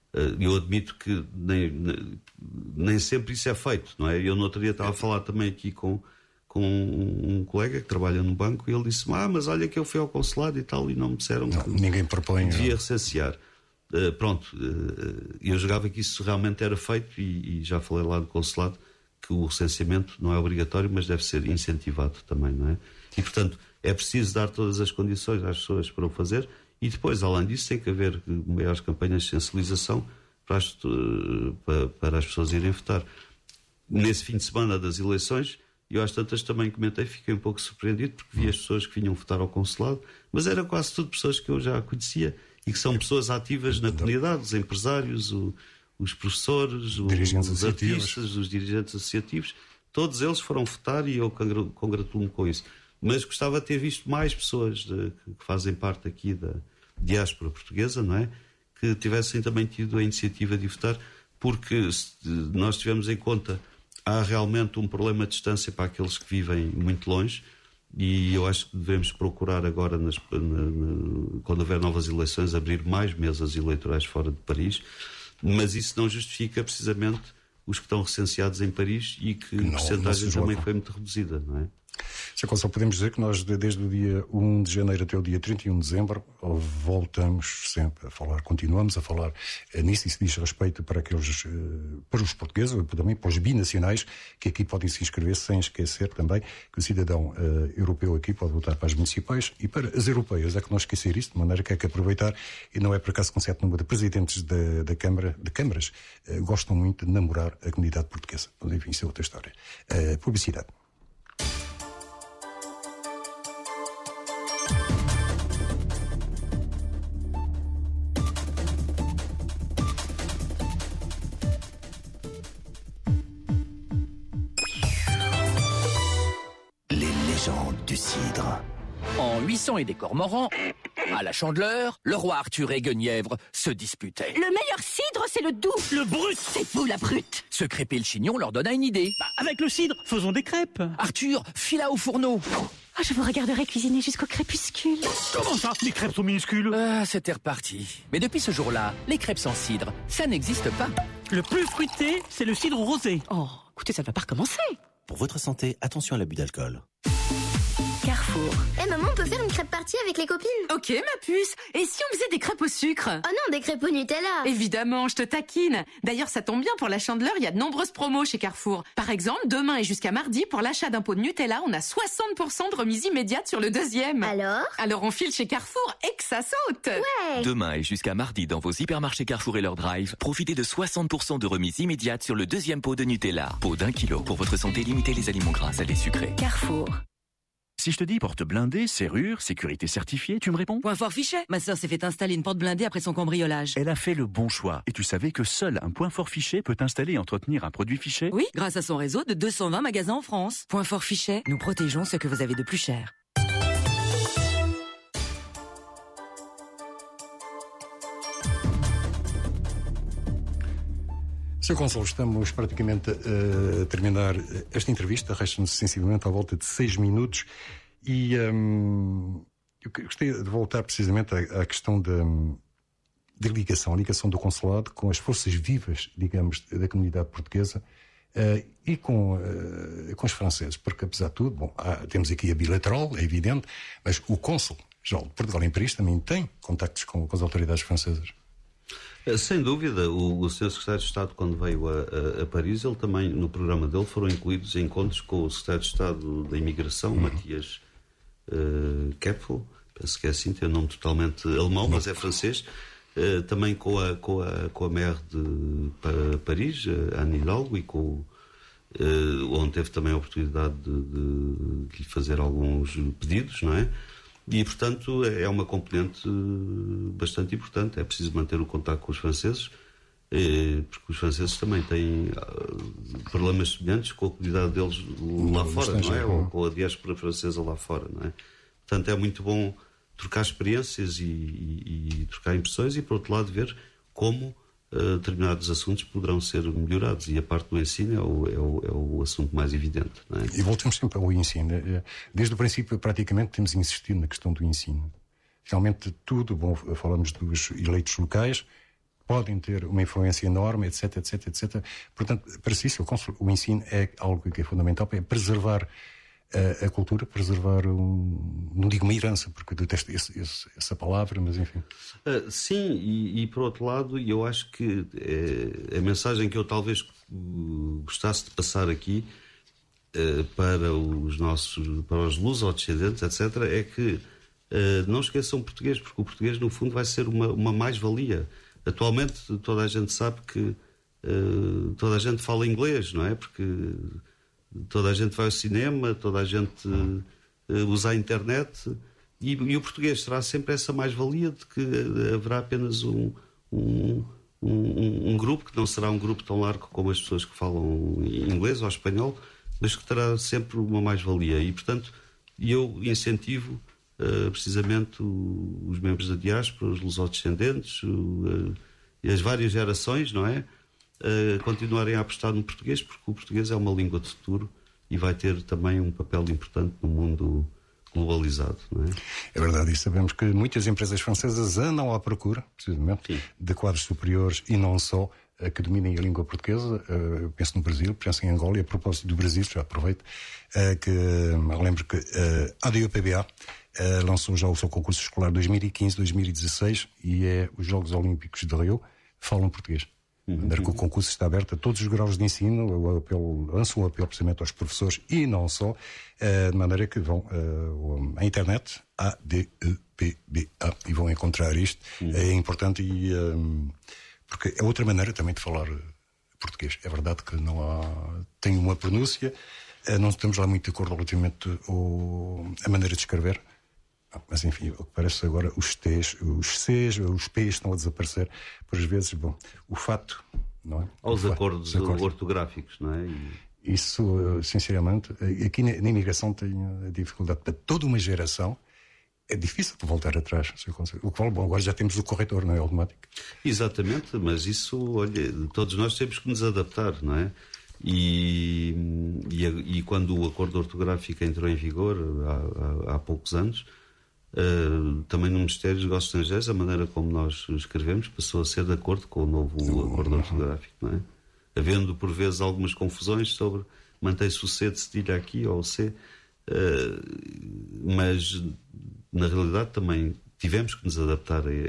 Speaker 4: Eu admito que nem, nem sempre isso é feito, não é? Eu no outro dia estava a falar também aqui com, com um colega que trabalha no banco e ele disse: ah, mas olha que eu fui ao consulado e tal e não me disseram
Speaker 3: não,
Speaker 4: que
Speaker 3: ninguém propõe,
Speaker 4: devia
Speaker 3: não.
Speaker 4: recensear. Uh, pronto, uh, eu julgava que isso realmente era feito e, e já falei lá no consulado que o recenseamento não é obrigatório, mas deve ser incentivado também, não é? E, portanto, é preciso dar todas as condições às pessoas para o fazer e depois, além disso, tem que haver maiores campanhas de sensibilização para as, para, para as pessoas irem votar. Nesse fim de semana das eleições, eu às tantas também comentei, fiquei um pouco surpreendido porque vi as pessoas que vinham votar ao consulado, mas eram quase tudo pessoas que eu já conhecia e que são pessoas ativas na comunidade, os empresários, o, os professores, os, os artistas, os dirigentes associativos, todos eles foram votar e eu congratulo-me com isso. Mas gostava de ter visto mais pessoas de, que fazem parte aqui da diáspora portuguesa, não é? Que tivessem também tido a iniciativa de votar, porque se nós tivermos em conta, há realmente um problema de distância para aqueles que vivem muito longe e eu acho que devemos procurar agora, nas, na, na, quando houver novas eleições, abrir mais mesas eleitorais fora de Paris, mas isso não justifica precisamente os que estão recenseados em Paris e que a porcentagem também foi muito reduzida, não é?
Speaker 3: Só podemos dizer que nós, desde o dia um de janeiro até o dia trinta e um de dezembro, voltamos sempre a falar, continuamos a falar nisso, e se diz respeito para aqueles, para os portugueses, também para os binacionais, que aqui podem se inscrever, sem esquecer também que o cidadão uh, europeu aqui pode votar para as municipais e para as europeias. É que não esquecer isso, de maneira que é que aproveitar, e não é por acaso que um certo número de presidentes da, da Câmara, de câmaras uh, gostam muito de namorar a comunidade portuguesa. Mas, enfim, isso é outra história. Uh, publicidade.
Speaker 5: Du cidre. En huit cents et des Cormorans, à la Chandeleur, le roi Arthur et Guenièvre se disputaient.
Speaker 22: Le meilleur cidre, c'est le doux.
Speaker 5: Le brut.
Speaker 22: C'est vous, la brute.
Speaker 5: Ce crêpé le chignon leur donna une idée.
Speaker 14: Bah, avec le cidre, faisons des crêpes.
Speaker 5: Arthur fila au fourneau.
Speaker 22: Oh, je vous regarderai cuisiner jusqu'au crépuscule.
Speaker 14: Comment ça, les crêpes sont minuscules?
Speaker 5: Ah, c'était reparti. Mais depuis ce jour-là, les crêpes sans cidre, ça n'existe pas.
Speaker 14: Le plus fruité, c'est le cidre rosé.
Speaker 22: Oh, écoutez, ça ne va pas recommencer.
Speaker 23: Pour votre santé, attention à l'abus d'alcool.
Speaker 7: Carrefour. Eh hey, maman, on peut faire une crêpe partie avec les copines?
Speaker 6: Ok ma puce. Et si on faisait des crêpes au sucre?
Speaker 7: Oh non, des crêpes au Nutella.
Speaker 6: Évidemment, je te taquine. D'ailleurs, ça tombe bien, pour la Chandeleur, il y a de nombreuses promos chez Carrefour. Par exemple, demain et jusqu'à mardi, pour l'achat d'un pot de Nutella, on a soixante pour cent de remise immédiate sur le deuxième.
Speaker 7: Alors?
Speaker 6: Alors on file chez Carrefour et que ça saute.
Speaker 7: Ouais.
Speaker 8: Demain et jusqu'à mardi, dans vos hypermarchés Carrefour et leur drive, profitez de soixante pour cent de remise immédiate sur le deuxième pot de Nutella. Pot d'un kilo. Pour votre santé, limitez les aliments gras, salés, sucrés.
Speaker 22: Carrefour.
Speaker 24: Si je te dis porte blindée, serrure, sécurité certifiée, tu me réponds?
Speaker 25: Point fort fichet. Ma sœur s'est fait installer une porte blindée après son cambriolage.
Speaker 24: Elle a fait le bon choix. Et tu savais que seul un point fort fichet peut installer et entretenir un produit fichet?
Speaker 25: Oui, grâce à son réseau de deux cent vingt magasins en France. Point fort fichet, nous protégeons ce que vous avez de plus cher.
Speaker 3: senhor Consul, estamos praticamente a terminar esta entrevista, resta-nos sensivelmente à volta de seis minutos e hum, eu gostaria de voltar precisamente à, à questão da, da ligação, a ligação do consulado com as forças vivas, digamos, da comunidade portuguesa uh, e com, uh, com os franceses, porque apesar de tudo, bom, há, temos aqui a bilateral, é evidente, mas o Cônsul-Geral de Portugal em Paris também tem contactos com, com as autoridades francesas.
Speaker 4: Sem dúvida, o, o senhor Secretário de Estado, quando veio a, a, a Paris, ele também, no programa dele, foram incluídos encontros com o Secretário de Estado da Imigração, uhum. Matias uh, Kepfel, penso que é assim, tem um nome totalmente alemão, uhum. mas é francês, uh, também com a, com a, com a maire de pa, Paris, a Anne Hidalgo, e com, uh, onde teve também a oportunidade de, de, de lhe fazer alguns pedidos, não é? E, portanto, é uma componente bastante importante. É preciso manter o contacto com os franceses, porque os franceses também têm problemas semelhantes com a comunidade deles lá fora, não é? Ou com a diáspora francesa lá fora, não é? Portanto, é muito bom trocar experiências e, e, e trocar impressões e, por outro lado, ver como uh, determinados assuntos poderão ser melhorados. E a parte do ensino é o, é o, é o assunto mais evidente, não é? E
Speaker 3: voltamos sempre ao ensino. Desde o princípio, praticamente, temos insistido na questão do ensino. Realmente tudo, bom, falamos dos eleitos locais, podem ter uma influência enorme, etc, etc, etcétera. Portanto, para si, o ensino é algo que é fundamental, é preservar a, a cultura, preservar, um, não digo uma herança, porque eu detesto esse, esse, essa palavra, mas enfim.
Speaker 4: Uh, sim, e, e por outro lado, eu acho que é, a mensagem que eu talvez uh, gostasse de passar aqui uh, para os nossos, para os luso-descendentes, etcétera, é que uh, não esqueçam o português, porque o português, no fundo, vai ser uma, uma mais-valia. Atualmente, toda a gente sabe que uh, toda a gente fala inglês, não é? Porque toda a gente vai ao cinema, toda a gente uh, usa a internet, e, e o português será sempre essa mais-valia de que haverá apenas um, um, um, um grupo, que não será um grupo tão largo como as pessoas que falam inglês ou espanhol, mas que terá sempre uma mais-valia. E, portanto, eu incentivo uh, precisamente o, os membros da diáspora, os lusodescendentes, uh, e as várias gerações, não é? Uh, continuarem a apostar no português, porque o português é uma língua de futuro e vai ter também um papel importante no mundo globalizado, não é?
Speaker 3: É verdade, e sabemos que muitas empresas francesas andam à procura, precisamente, Sim. de quadros superiores e não só, uh, que dominem a língua portuguesa. Uh, eu penso no Brasil, penso em Angola, e a propósito do Brasil, já aproveito, uh, que uh, lembro que uh, a D U P B A uh, lançou já o seu concurso escolar dois mil e quinze dois mil e dezesseis e é os Jogos Olímpicos de Rio, falam português. Uhum. Que o concurso está aberto a todos os graus de ensino, o apelo, lanço um apelo precisamente aos professores e não só, uh, de maneira que vão uh, à internet, A D U P B A, e vão encontrar isto. Uhum. É importante e um, porque é outra maneira também de falar português. É verdade que não há, tem uma pronúncia, uh, não estamos lá muito de acordo relativamente à maneira de escrever. Mas enfim, o que parece agora, os T's, os C's, os P's estão a desaparecer por vezes. Bom, o fato, não é?
Speaker 4: Aos acordos, acordos ortográficos, não é?
Speaker 3: E... Isso, sinceramente, aqui na, na imigração tem a dificuldade para toda uma geração. É difícil de voltar atrás. O que vale, bom, agora já temos o corretor, não é? Automático.
Speaker 4: Exatamente, mas isso, olha, todos nós temos que nos adaptar, não é? E, e, e quando o acordo ortográfico entrou em vigor há, há, há poucos anos, Uh, também no Ministério dos Negócios Estrangeiros, a maneira como nós escrevemos passou a ser de acordo com o novo uhum. acordo ortográfico, não é? Havendo por vezes algumas confusões sobre mantém-se o C de cedilha aqui ou o C, uh, mas na realidade também tivemos que nos adaptar a, a,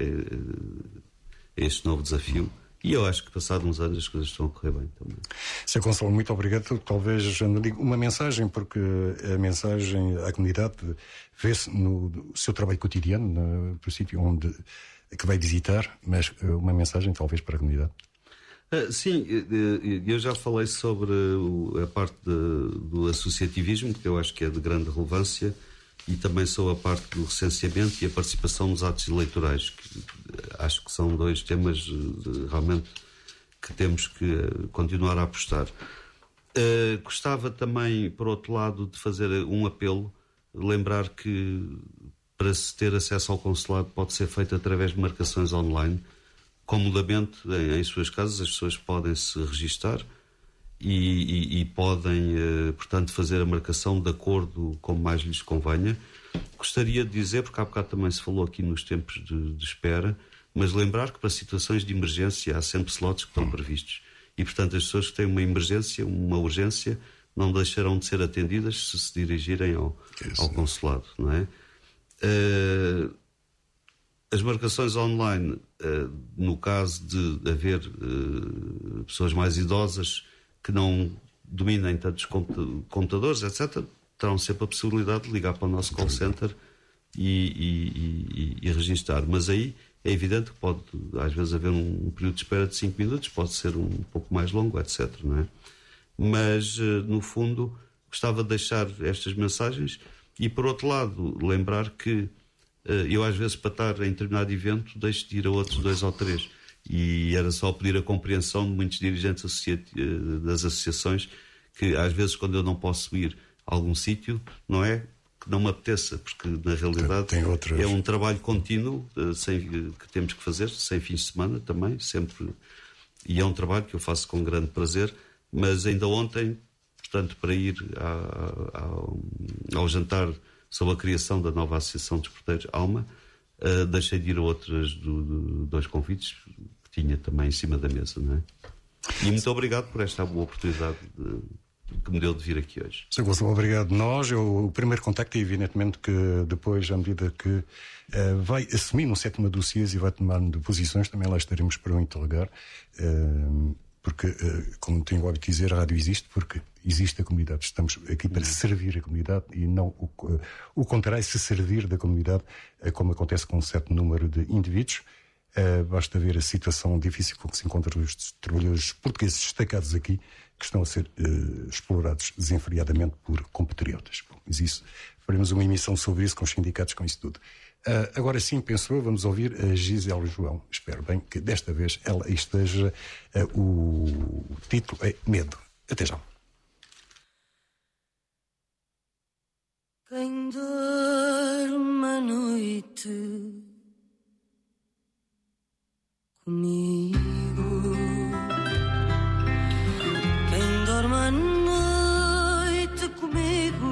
Speaker 4: a este novo desafio. E eu acho que, passados uns anos, as coisas estão a correr bem também.
Speaker 3: Senhor Consul, muito obrigado. Talvez, não digo uma mensagem, porque a mensagem à comunidade vê-se no seu trabalho cotidiano, no, no sítio onde que vai visitar, mas uma mensagem talvez para a comunidade.
Speaker 4: Uh, sim, eu já falei sobre a parte de, do associativismo, que eu acho que é de grande relevância, e também sobre a parte do recenseamento e a participação nos atos eleitorais, que acho que são dois temas realmente que temos que continuar a apostar. Uh, gostava também, por outro lado, de fazer um apelo, lembrar que para se ter acesso ao consulado pode ser feito através de marcações online. Comodamente, em, em suas casas, as pessoas podem se registar e, e, e podem, uh, portanto, fazer a marcação de acordo com mais lhes convenha. Gostaria de dizer, porque há bocado também se falou aqui nos tempos de, de espera, mas lembrar que para situações de emergência há sempre slots que estão previstos. E, portanto, as pessoas que têm uma emergência, uma urgência, não deixarão de ser atendidas se se dirigirem ao, ao consulado, não é? Uh, as marcações online, uh, no caso de haver uh, pessoas mais idosas que não dominem tantos computadores, etcétera, terão sempre a possibilidade de ligar para o nosso call center e, e, e, e registar. Mas aí é evidente que pode, às vezes, haver um período de espera de cinco minutos, pode ser um pouco mais longo, etcétera, não é? Mas, no fundo, gostava de deixar estas mensagens e, por outro lado, lembrar que eu, às vezes, para estar em determinado evento, deixo de ir a outros dois ou três. E era só pedir a compreensão de muitos dirigentes associa- das associações que, às vezes, quando eu não posso ir a algum sítio, não é que não me apeteça, porque, na realidade, tem, tem é um trabalho contínuo sem, que temos que fazer, sem fins de semana também, sempre. E é um trabalho que eu faço com grande prazer. Mas ainda ontem, portanto, para ir a, a, ao jantar sobre a criação da nova Associação dos Porteiros, Alma, uh, deixei de ir a outros do, do, dois convites que tinha também em cima da mesa, não é? E muito obrigado por esta boa oportunidade de, que me deu de vir aqui hoje.
Speaker 3: Sr. Gonçalo, obrigado. Nós, eu, o primeiro contacto é evidentemente que depois, à medida que uh, vai assumindo um sétimo dossiês e vai tomando posições, também lá estaremos para o interrogar, uh, porque, uh, como tenho o hábito de dizer, a rádio existe porque existe a comunidade. Estamos aqui para servir a comunidade e não o, uh, o contrário, se servir da comunidade, uh, como acontece com um certo número de indivíduos. Uh, basta ver a situação difícil com que se encontram os trabalhadores portugueses destacados aqui, que estão a ser uh, explorados desenfreadamente por compatriotas. Bom, mas isso, faremos uma emissão sobre isso com os sindicatos, com isso tudo. Uh, agora sim, penso eu, vamos ouvir a Gisele João. Espero bem que desta vez ela esteja. Uh, o título é Medo. Até já.
Speaker 10: Quem dorme à noite comigo, quem dorme à noite comigo,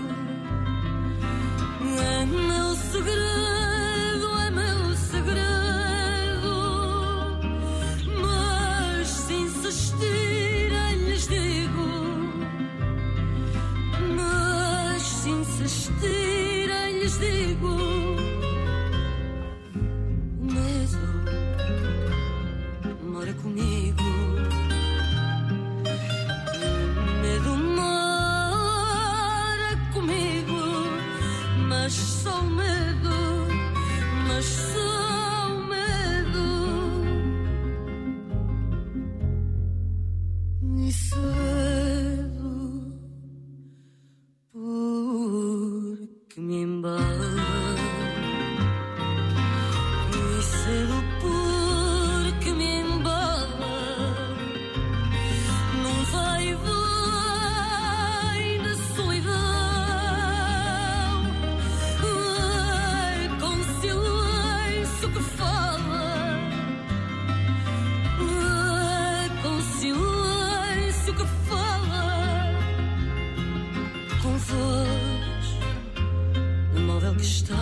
Speaker 10: é meu segredo, é meu segredo, mas se insistirem lhes digo, mas se insistirem lhes digo, comigo, medo mora comigo, mas só medo, mas só medo, e cedo porque me embala, e cedo porque me que estava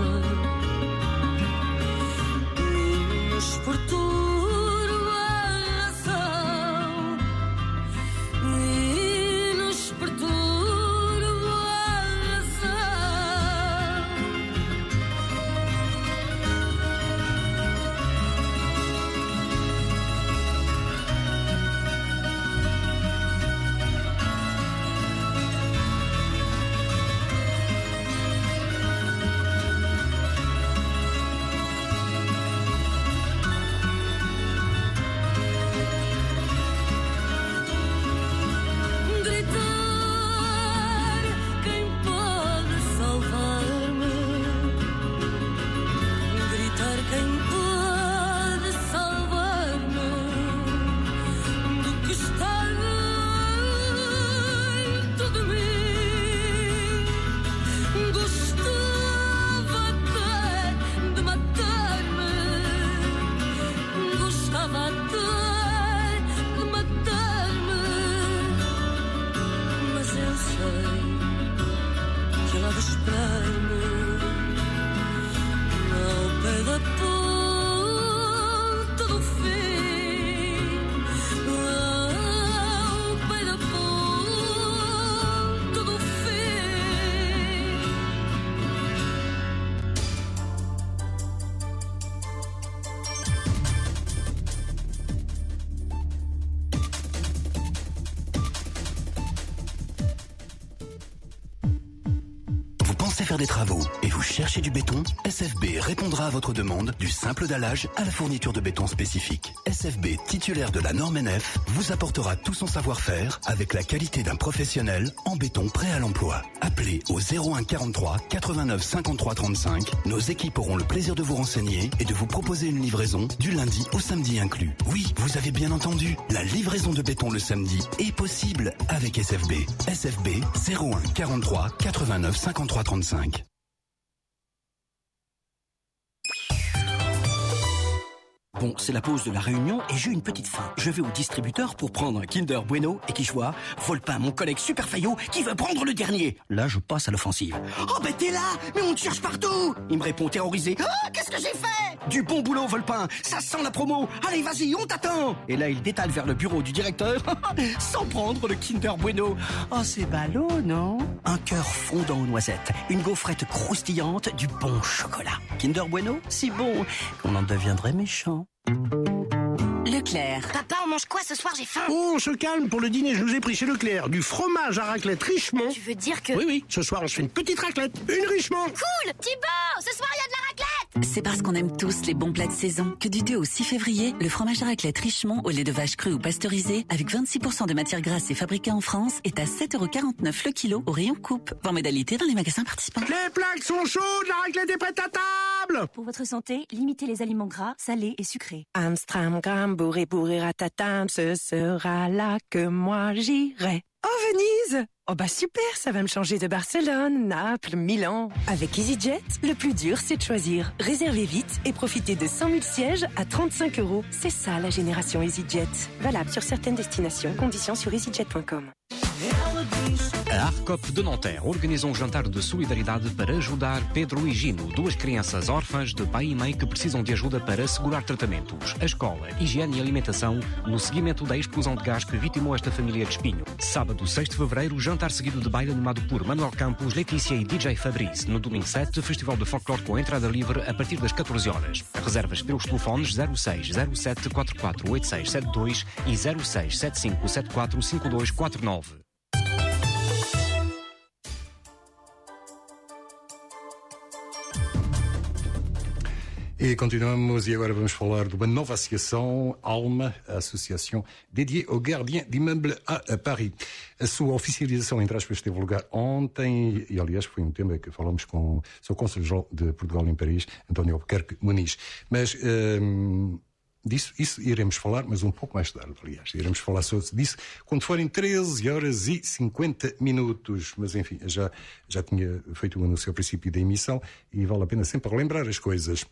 Speaker 10: e nos perturba a razão, e nos perturba a razão.
Speaker 1: Faire des travaux et vous cherchez du béton, S F B répondra à votre demande du simple dallage à la fourniture de béton spécifique. S F B, titulaire de la norme N F, vous apportera tout son savoir-faire avec la qualité d'un professionnel en béton prêt à l'emploi. Appelez au zéro un quarante-trois quatre-vingt-neuf cinquante-trois trente-cinq. Nos équipes auront le plaisir de vous renseigner et de vous proposer une livraison du lundi au samedi inclus. Oui, vous avez bien entendu, la livraison de béton le samedi est possible avec S F B. S F B zéro un quarante-trois quatre-vingt-neuf cinquante-trois trente-cinq.
Speaker 14: Bon, c'est la pause de la réunion et j'ai une petite faim. Je vais au distributeur pour prendre un Kinder Bueno et qui je vois, Volpin, mon collègue super faillot, qui veut prendre le dernier. Là, je passe à l'offensive. Oh, ben t'es là, mais on te cherche partout. Il me répond terrorisé. Ah, qu'est-ce que
Speaker 13: que j'ai fait?
Speaker 14: Du bon boulot, Volpin. Ça sent la promo. Allez, vas-y, on t'attend. Et là, il détale vers le bureau du directeur sans prendre le Kinder Bueno. Oh, c'est ballot, non? Un cœur fondant aux noisettes, une gaufrette croustillante, du bon chocolat. Kinder Bueno, si bon qu'on en deviendrait méchant.
Speaker 15: Leclerc.
Speaker 13: Papa, on mange quoi ce soir? J'ai faim.
Speaker 12: Oh, on se calme, pour le dîner, je nous ai pris chez Leclerc du fromage à raclette Richemont.
Speaker 13: Tu veux dire que...
Speaker 12: Oui, oui, ce soir on se fait une petite raclette, une Richemont.
Speaker 13: Cool, Thibaut, ce soir il y a de la raclette.
Speaker 15: C'est parce qu'on aime tous les bons plats de saison que du deux au six février, le fromage à raclette Richemont au lait de vache cru ou pasteurisé avec vingt-six pour cent de matière grasse et fabriqué en France est à sept euros quarante-neuf le kilo au rayon coupe. Voir modalité dans les magasins participants.
Speaker 12: Les plaques sont chaudes, la raclette est prête à table.
Speaker 22: Pour votre santé, limitez les aliments gras, salés et sucrés.
Speaker 9: Amsterdam, bourré, bourré, ratata, ce sera là que moi j'irai. Oh, Venise! Oh bah super, ça va me changer de Barcelone, Naples, Milan. Avec EasyJet, le plus dur c'est de choisir. Réservez vite et profitez de cent mille sièges à trente-cinq euros. C'est ça la génération EasyJet. Valable sur certaines destinations, conditions sur easyjet point com.
Speaker 11: A ARCOP de Nanterre organiza um jantar de solidariedade para ajudar Pedro e Gino, duas crianças órfãs de pai e mãe que precisam de ajuda para segurar tratamentos. A escola, higiene e alimentação no seguimento da explosão de gás que vitimou esta família de Espinho. Sábado, seis de fevereiro, jantar seguido de baile animado por Manuel Campos, Letícia e D J Fabrice. No domingo sete, festival de folclore com entrada livre a partir das catorze horas. Reservas pelos telefones zero seis zero sete quatro quatro oito seis sete dois e zero seis sete cinco sete quatro cinco dois quatro nove.
Speaker 3: E continuamos, e agora vamos falar de uma nova associação, ALMA, a Associação dédiée aux gardiens d'immeubles a Paris. A sua oficialização, entre aspas, teve lugar ontem, e aliás foi um tema que falamos com o seu Cônsul-Geral de Portugal em Paris, António Albuquerque Muniz. Mas hum, disso isso iremos falar, mas um pouco mais tarde, aliás. Iremos falar sobre disso quando forem treze horas e cinquenta minutos. Mas enfim, já, já tinha feito o anúncio ao princípio da emissão e vale a pena sempre relembrar as coisas.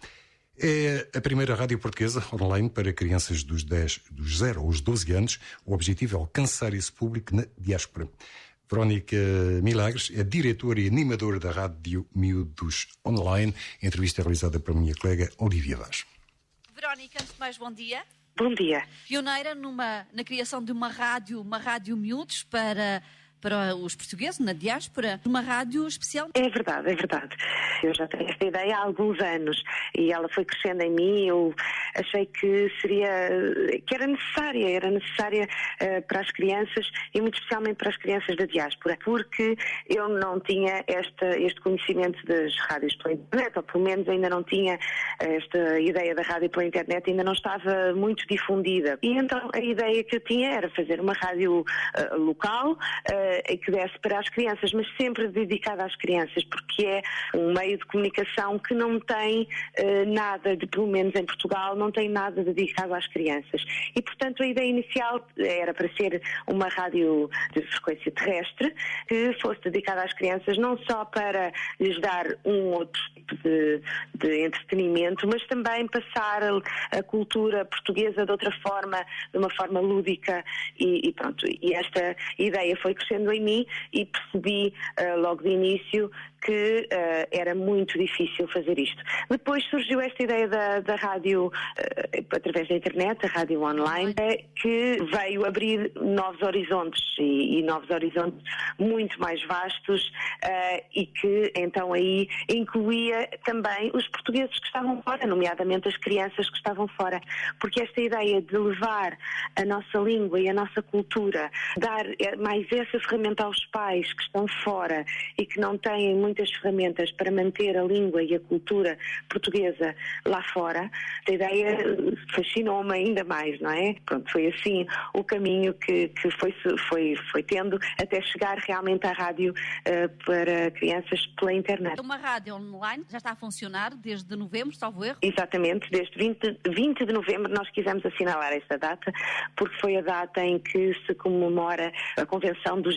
Speaker 3: É a primeira rádio portuguesa online para crianças dos, dez, dos zero aos doze anos. O objetivo é alcançar esse público na diáspora. Verónica Milagres é diretora e animadora da Rádio Miúdos Online. A entrevista é realizada pela minha colega Olivia Vaz.
Speaker 17: Verónica, antes de mais, bom dia.
Speaker 18: Bom dia.
Speaker 17: Pioneira numa, na criação de uma rádio, uma rádio Miúdos para... para os portugueses, na diáspora, uma rádio especial?
Speaker 18: É verdade, é verdade. Eu já tenho esta ideia há alguns anos e ela foi crescendo em mim. Eu achei que seria, que era necessária, era necessária uh, para as crianças e muito especialmente para as crianças da diáspora, porque eu não tinha esta, este conhecimento das rádios pela internet, ou pelo menos ainda não tinha esta ideia da rádio pela internet, ainda não estava muito difundida. E então a ideia que eu tinha era fazer uma rádio uh, local, uh, que desse para as crianças, mas sempre dedicada às crianças, porque é um meio de comunicação que não tem uh, nada, de, pelo menos em Portugal, não tem nada dedicado às crianças. E, portanto, a ideia inicial era para ser uma rádio de frequência terrestre, que fosse dedicada às crianças, não só para lhes dar um outro tipo de, de entretenimento, mas também passar a, a cultura portuguesa de outra forma, de uma forma lúdica, e, e pronto. E esta ideia foi crescendo em mim e percebi uh, logo de início que uh, era muito difícil fazer isto. Depois surgiu esta ideia da, da rádio uh, através da internet, a rádio online, uh, que veio abrir novos horizontes e, e novos horizontes muito mais vastos uh, e que então aí incluía também os portugueses que estavam fora, nomeadamente as crianças que estavam fora, porque esta ideia de levar a nossa língua e a nossa cultura, dar mais essa ferramenta aos pais que estão fora e que não têm muitas ferramentas para manter a língua e a cultura portuguesa lá fora, a ideia fascinou-me ainda mais, não é? Pronto, foi assim o caminho que, que foi, foi, foi tendo até chegar realmente à rádio uh, para crianças pela internet.
Speaker 17: Uma rádio online já está a funcionar desde novembro, salvo erro?
Speaker 18: Exatamente, desde vinte, vinte de novembro nós quisemos assinalar esta data, porque foi a data em que se comemora a Convenção dos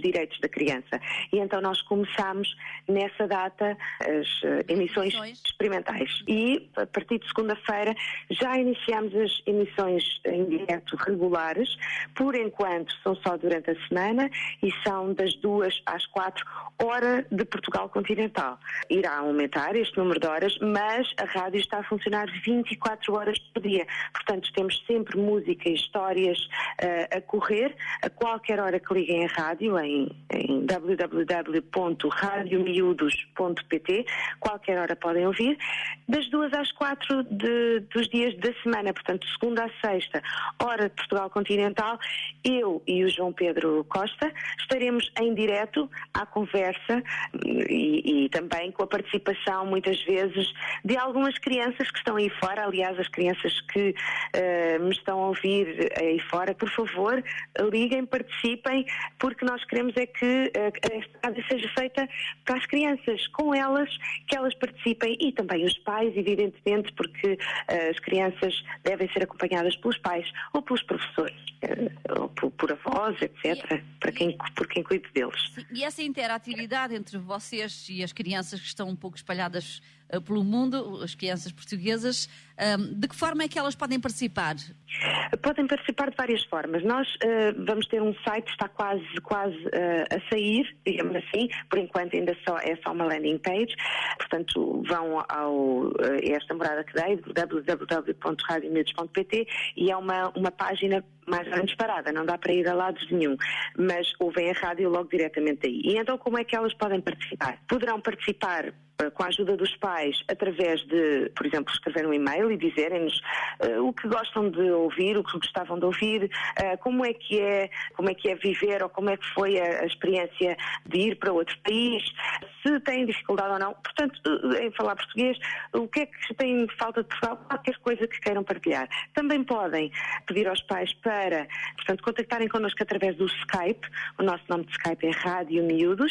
Speaker 18: direitos da criança. E então nós começámos nessa data as uh, emissões experimentais. E a partir de segunda-feira já iniciamos as emissões em direto regulares. Por enquanto são só durante a semana e são das duas às quatro, hora de Portugal continental. Irá aumentar este número de horas, mas a rádio está a funcionar vinte e quatro horas por dia. Portanto, temos sempre música e histórias uh, a correr a qualquer hora que liguem a rádio em, em w w w ponto radio miúdos ponto p t. Qualquer hora podem ouvir. Das duas às quatro de, dos dias da semana, portanto, segunda a sexta, hora de Portugal continental, eu e o João Pedro Costa estaremos em direto à conversa e, e também com a participação, muitas vezes, de algumas crianças que estão aí fora. Aliás, as crianças que uh, me estão a ouvir aí fora, por favor, liguem, participem, porque nós queremos é que uh, esta rádio seja feita para as crianças, com elas, que elas participem, e também os pais, evidentemente, porque uh, as crianças devem ser acompanhadas pelos pais ou pelos professores, uh, ou por, por avós, etcétera, e, para quem, por quem cuide deles.
Speaker 17: Sim, e essa interatividade entre vocês e as crianças que estão um pouco espalhadas uh, pelo mundo, as crianças portuguesas, um, de que forma é que elas podem participar?
Speaker 18: Podem participar de várias formas. Nós uh, vamos ter um site que está quase, quase uh, a sair, digamos assim, por enquanto ainda só, é só uma landing page, portanto vão ao, uh, esta morada que dei, w w w ponto radio miúdos ponto p t, e é uma, uma página mais ou menos parada, não dá para ir a lados nenhum, mas ouvem a rádio logo diretamente aí. E então como é que elas podem participar? Poderão participar uh, com a ajuda dos pais através de, por exemplo, escrever um e-mail e dizerem-nos uh, o que gostam de ouvir, o que gostavam de ouvir, uh, como é que é, como é que é viver, ou como é que foi a, a experiência de ir para outro país, se têm dificuldade ou não, portanto, uh, em falar português, o que é que têm falta de Portugal, qualquer coisa que queiram partilhar. Também podem pedir aos pais para para, portanto, contactarem connosco através do Skype. O nosso nome de Skype é Rádio Miúdos,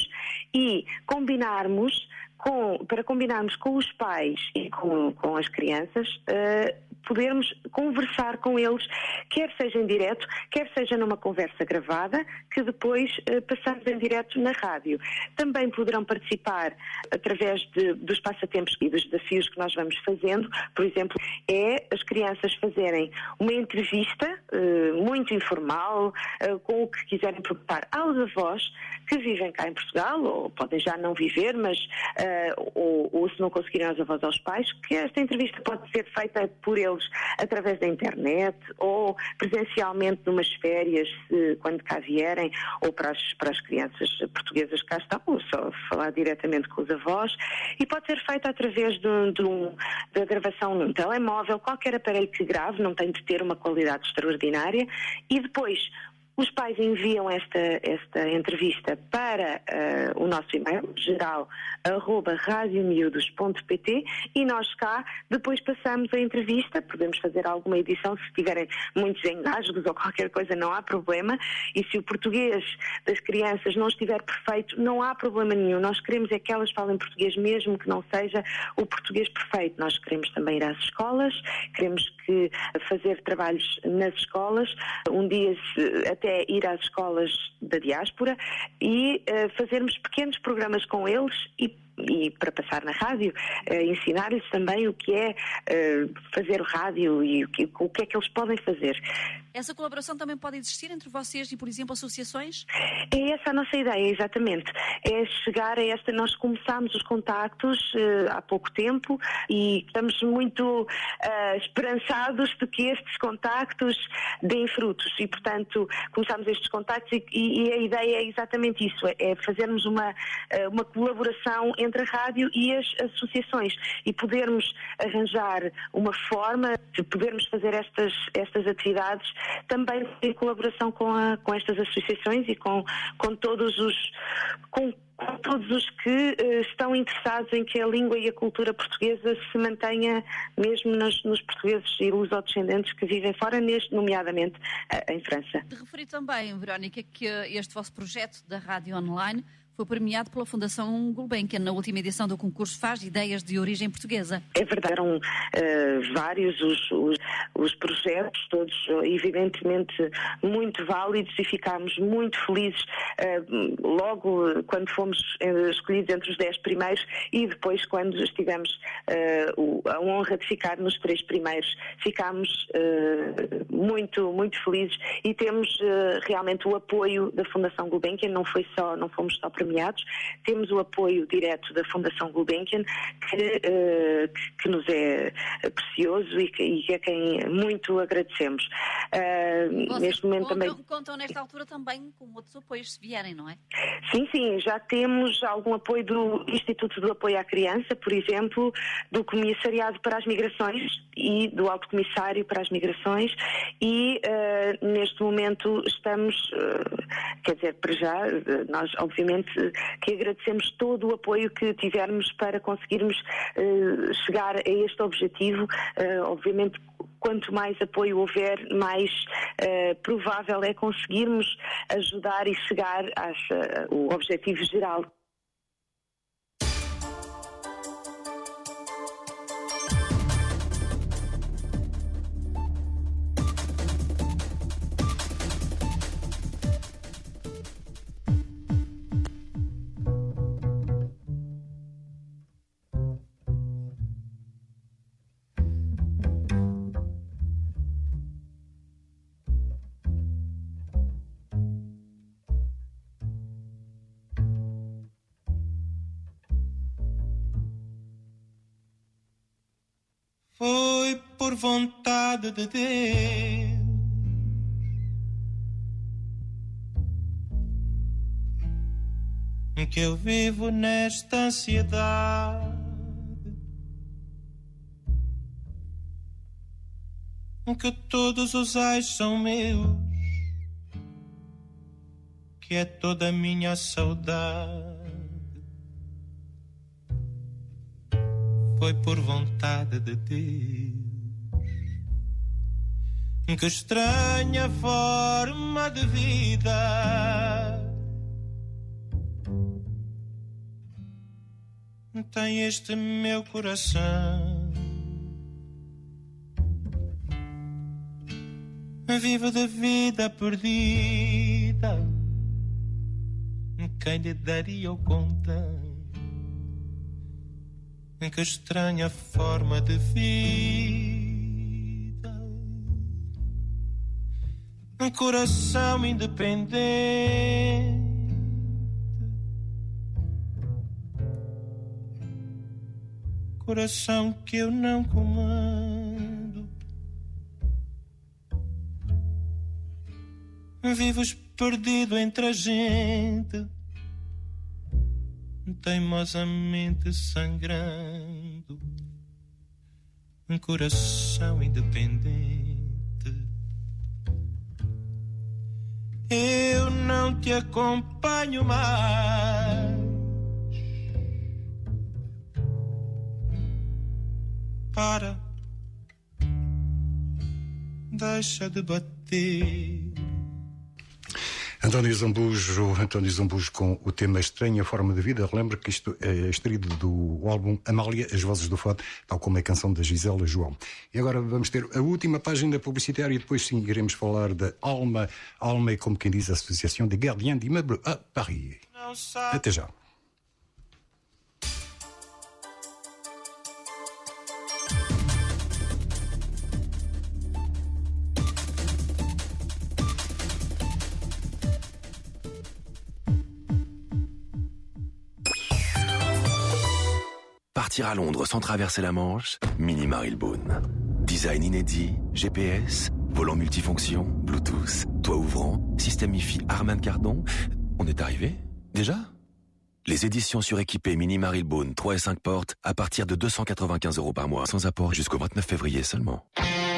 Speaker 18: e combinarmos com, para combinarmos com os pais e com, com as crianças, uh, podermos conversar com eles, quer seja em direto, quer seja numa conversa gravada, que depois uh, passamos em direto na rádio. Também poderão participar através de, dos passatempos e dos desafios que nós vamos fazendo. Por exemplo, é as crianças fazerem uma entrevista uh, muito informal, uh, com o que quiserem perguntar aos avós que vivem cá em Portugal, ou podem já não viver, mas uh, ou, ou se não conseguirem aos avós, aos pais, que esta entrevista pode ser feita por eles através da internet ou presencialmente numas férias, se, quando cá vierem, ou para as, para as crianças portuguesas que cá estão, ou só falar diretamente com os avós, e pode ser feita através de, um, de um, da gravação num telemóvel, qualquer aparelho que grave, não tem de ter uma qualidade extraordinária, e depois os pais enviam esta, esta entrevista para uh, o nosso e-mail, geral, arroba radio miúdos ponto p t, e nós cá depois passamos a entrevista, podemos fazer alguma edição se tiverem muitos engasgos ou qualquer coisa, não há problema, e se o português das crianças não estiver perfeito, não há problema nenhum. Nós queremos é que elas falem português, mesmo que não seja o português perfeito. Nós queremos também ir às escolas, queremos que fazer trabalhos nas escolas, um dia até até ir às escolas da diáspora e uh, fazermos pequenos programas com eles e, e para passar na rádio, uh, ensinar-lhes também o que é uh, fazer rádio e o que, o que é que eles podem fazer.
Speaker 17: Essa colaboração também pode existir entre vocês e, por exemplo, associações?
Speaker 18: É essa a nossa ideia, exatamente. É chegar a esta... Nós começámos os contactos uh, há pouco tempo e estamos muito uh, esperançados de que estes contactos deem frutos e, portanto, começámos estes contactos e, e a ideia é exatamente isso, é fazermos uma, uh, uma colaboração entre a rádio e as associações e podermos arranjar uma forma de podermos fazer estas, estas atividades também em colaboração com, a, com estas associações e com, com todos os com, com todos os que uh, estão interessados em que a língua e a cultura portuguesa se mantenha mesmo nos, nos portugueses e lusodescendentes que vivem fora, neste, nomeadamente uh, em França.
Speaker 17: De referir também, Verónica, que este vosso projeto da rádio online foi premiado pela Fundação Gulbenkian na última edição do concurso Faz Ideias de Origem Portuguesa.
Speaker 18: É verdade, eram uh, vários os, os, os projetos, todos evidentemente muito válidos, e ficámos muito felizes uh, logo quando fomos escolhidos entre os dez primeiros, e depois quando estivemos uh, o, a honra de ficar nos três primeiros. Ficámos uh, muito, muito felizes, e temos uh, realmente o apoio da Fundação Gulbenkian. Não foi só, não fomos só premiados, temos o apoio direto da Fundação Gulbenkian, que, uh, que, que nos é precioso e que, e a quem muito agradecemos. Uh,
Speaker 17: Vocês
Speaker 18: neste momento
Speaker 17: contam,
Speaker 18: também
Speaker 17: contam nesta altura também com outros apoios, se vierem, não é?
Speaker 18: Sim, sim, já temos algum apoio do Instituto do Apoio à Criança, por exemplo, do Comissariado para as Migrações e do Alto Comissário para as Migrações, e uh, neste momento estamos, uh, quer dizer, para já, uh, nós obviamente uh, que agradecemos todo o apoio que tivermos para conseguirmos uh, chegar a este objetivo. Uh, obviamente, quanto mais apoio houver, mais uh, provável é conseguirmos ajudar e chegar ao uh, objetivo geral.
Speaker 2: Foi por vontade de Deus que eu vivo nesta ansiedade, que todos os ais são meus, que é toda a minha saudade. Foi por vontade de Deus. Que estranha forma de vida tem este meu coração. Vivo de vida perdida, quem lhe daria o conta? Que estranha forma de vida. Um coração independente, coração que eu não comando. Vives perdido entre a gente, teimosamente sangrando. Um coração independente. Eu não te acompanho mais. Para, deixa de bater.
Speaker 3: António Zambujo, António Zambujo com o tema Estranha Forma de Vida. Relembro que isto é extraído do álbum Amália, As Vozes do Fado, tal como é a canção da Gisela João. E agora vamos ter a última página publicitária e depois sim iremos falar da Alma. Alma é, como quem diz, a Associação de Gardiens d'immeubles a Paris. Até já.
Speaker 16: Partir à Londres sans traverser la Manche, Mini Marylebone. Design inédit, G P S, volant multifonction, Bluetooth, toit ouvrant, système I F I Harman Kardon. On est arrivé? Déjà? Les éditions suréquipées Mini Marylebone trois et cinq portes à partir de deux cent quatre-vingt-quinze euros par mois, sans apport jusqu'au vingt-neuf février seulement.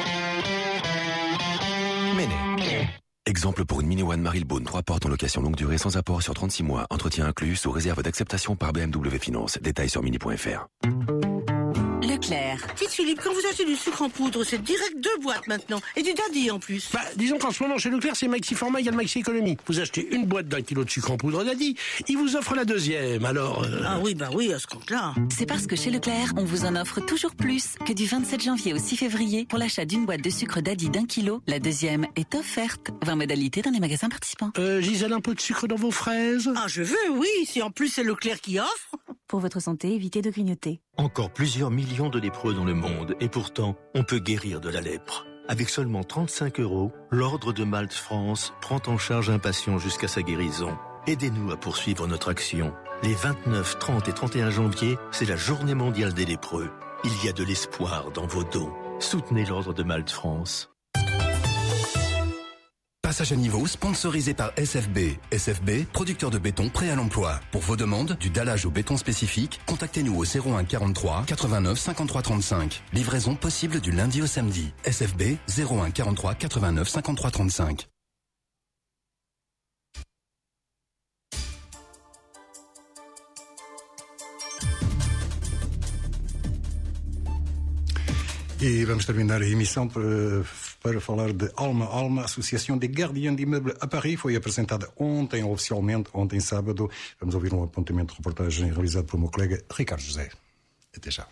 Speaker 16: Mini. Exemple pour une Mini One Marylebone trois portes en location longue durée sans apport sur trente-six mois, entretien inclus sous réserve d'acceptation par B M W Finance. Détails sur mini point F R.
Speaker 15: Le Leclerc.
Speaker 5: Dites Philippe, quand vous achetez du sucre en poudre, c'est direct deux boîtes maintenant. Et du daddy en plus.
Speaker 12: Bah, disons qu'en ce moment, chez Leclerc, c'est Maxi Format égale Maxi Économie. Vous achetez une boîte d'un kilo de sucre en poudre daddy, il vous offre la deuxième, alors... Euh...
Speaker 5: Ah oui, bah oui, à ce compte-là.
Speaker 15: C'est parce que chez Leclerc, on vous en offre toujours plus que du vingt-sept janvier au six février. Pour l'achat d'une boîte de sucre daddy d'un kilo, la deuxième est offerte. vingt modalités dans les magasins participants.
Speaker 12: Euh, Gisèle, un peu de sucre dans vos fraises?
Speaker 5: Ah, je veux, oui, si en plus c'est Leclerc qui offre.
Speaker 22: Pour votre santé, évitez de grignoter.
Speaker 19: Encore plusieurs millions de lépreux dans le monde, et pourtant, on peut guérir de la lèpre. Avec seulement trente-cinq euros, l'Ordre de Malte France prend en charge un patient jusqu'à sa guérison. Aidez-nous à poursuivre notre action. Les vingt-neuf, trente et trente et un janvier, c'est la journée mondiale des lépreux. Il y a de l'espoir dans vos dons. Soutenez l'Ordre de Malte France.
Speaker 1: Passage à niveau sponsorisé par S F B. S F B, producteur de béton prêt à l'emploi. Pour vos demandes, du dallage au béton spécifique, contactez-nous au zéro un quarante-trois quatre-vingt-neuf cinquante-trois trente-cinq. Livraison possible du lundi au samedi. S F B, zéro un quarante-trois quatre-vingt-neuf cinquante-trois trente-cinq.
Speaker 3: E vamos terminar a emissão para, para falar de Alma Alma, Associação de Gardiens d'immeubles à Paris. Foi apresentada ontem, oficialmente, ontem sábado. Vamos ouvir um apontamento de reportagem realizado pelo meu colega Ricardo José. Até já.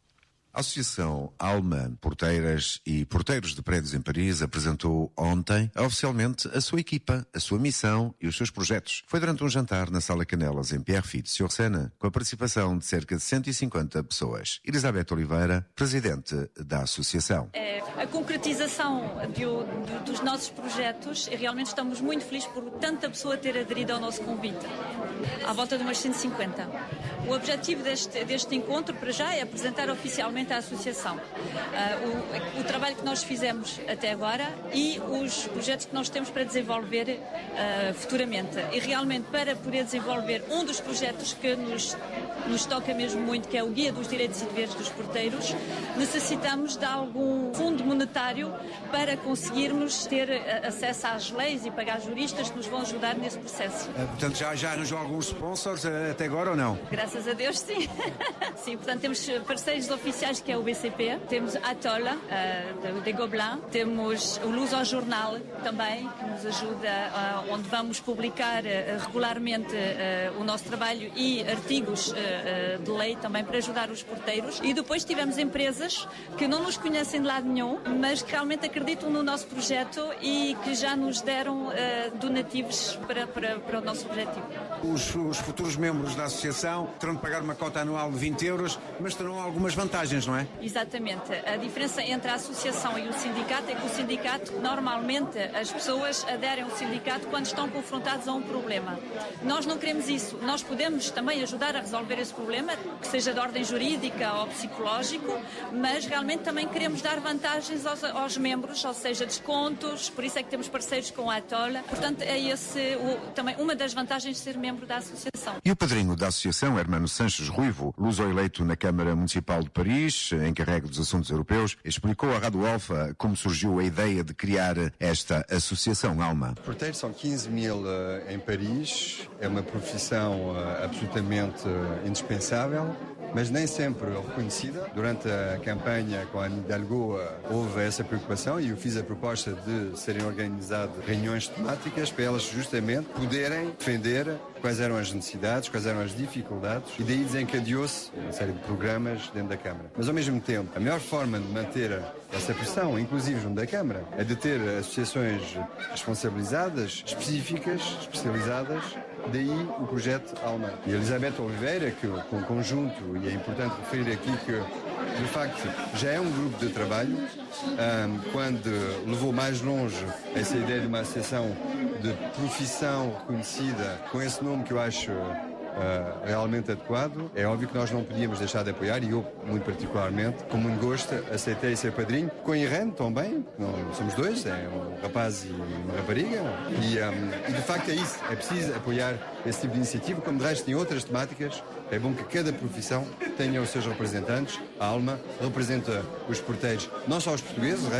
Speaker 20: A Associação Alma Porteiras e Porteiros de Prédios em Paris apresentou ontem, oficialmente, a sua equipa, a sua missão e os seus projetos. Foi durante um jantar na Sala Canelas, em Pierrefitte-sur-Seine, com a participação de cerca de cento e cinquenta pessoas. Elizabeth Oliveira, presidente da Associação.
Speaker 21: É a concretização de, de, dos nossos projetos e realmente estamos muito felizes por tanta pessoa ter aderido ao nosso convite. À volta de umas cento e cinquenta. O objetivo deste, deste encontro, para já, é apresentar oficialmente a Associação. Uh, o, o trabalho que nós fizemos até agora e os projetos que nós temos para desenvolver uh, futuramente. E realmente, para poder desenvolver um dos projetos que nos, nos toca mesmo muito, que é o Guia dos Direitos e Deveres dos Porteiros, necessitamos de algum fundo monetário para conseguirmos ter acesso às leis e pagar juristas que nos vão ajudar nesse processo.
Speaker 23: Uh, portanto, já, já arranjou alguns sponsors uh, até agora ou não?
Speaker 21: Graças a Deus, sim. Sim, portanto, temos parceiros oficiais, que é o B C P, temos a Atola, uh, de Gobelin, temos o Luz ao Jornal também, que nos ajuda, uh, onde vamos publicar uh, regularmente uh, o nosso trabalho e artigos uh, uh, de lei também para ajudar os porteiros. E depois tivemos empresas que não nos conhecem de lado nenhum, mas que realmente acreditam no nosso projeto e que já nos deram uh, donativos para, para, para o nosso objetivo.
Speaker 23: Os, os futuros membros da Associação terão de pagar uma cota anual de vinte euros, mas terão algumas vantagens, não é?
Speaker 21: Exatamente. A diferença entre a associação e o sindicato é que o sindicato, normalmente, as pessoas aderem ao sindicato quando estão confrontados a um problema. Nós não queremos isso. Nós podemos também ajudar a resolver esse problema, que seja de ordem jurídica ou psicológico, mas realmente também queremos dar vantagens aos, aos membros, ou seja, descontos, por isso é que temos parceiros com a Atola. Portanto, é esse o, também uma das vantagens de ser membro da associação.
Speaker 20: E o padrinho da Associação, Hermano Sanches Ruivo, luso-eleito na Câmara Municipal de Paris, encarregue dos assuntos europeus, explicou à Rádio Alfa como surgiu a ideia de criar esta Associação Alma.
Speaker 26: Porteiros são quinze mil uh, em Paris, é uma profissão uh, absolutamente uh, indispensável, mas nem sempre reconhecida. Durante a campanha com a Anne Hidalgo uh, houve essa preocupação e eu fiz a proposta de serem organizadas reuniões temáticas para elas justamente poderem defender quais eram as necessidades, quais eram as dificuldades, e daí desencadeou-se uma série de programas dentro da Câmara. Mas ao mesmo tempo, a melhor forma de manter essa pressão, inclusive junto da Câmara, é de ter associações responsabilizadas, específicas, especializadas. Daí o projeto Alma. E a Elizabeth Oliveira, que com o conjunto, e é importante referir aqui que, de facto, já é um grupo de trabalho, um, quando levou mais longe essa ideia de uma associação de profissão reconhecida, com esse nome que eu acho Uh, realmente adequado. É óbvio que nós não podíamos deixar de apoiar, e eu, muito particularmente, com muito gosto, aceitei ser padrinho. Com a Irene também, não, somos dois, é um rapaz e uma rapariga, e, um, e de facto é isso, é preciso apoiar esse tipo de iniciativa, como de resto em outras temáticas. É bom que cada profissão tenha os seus representantes. A Alma representa os porteiros, não só os portugueses, o resto,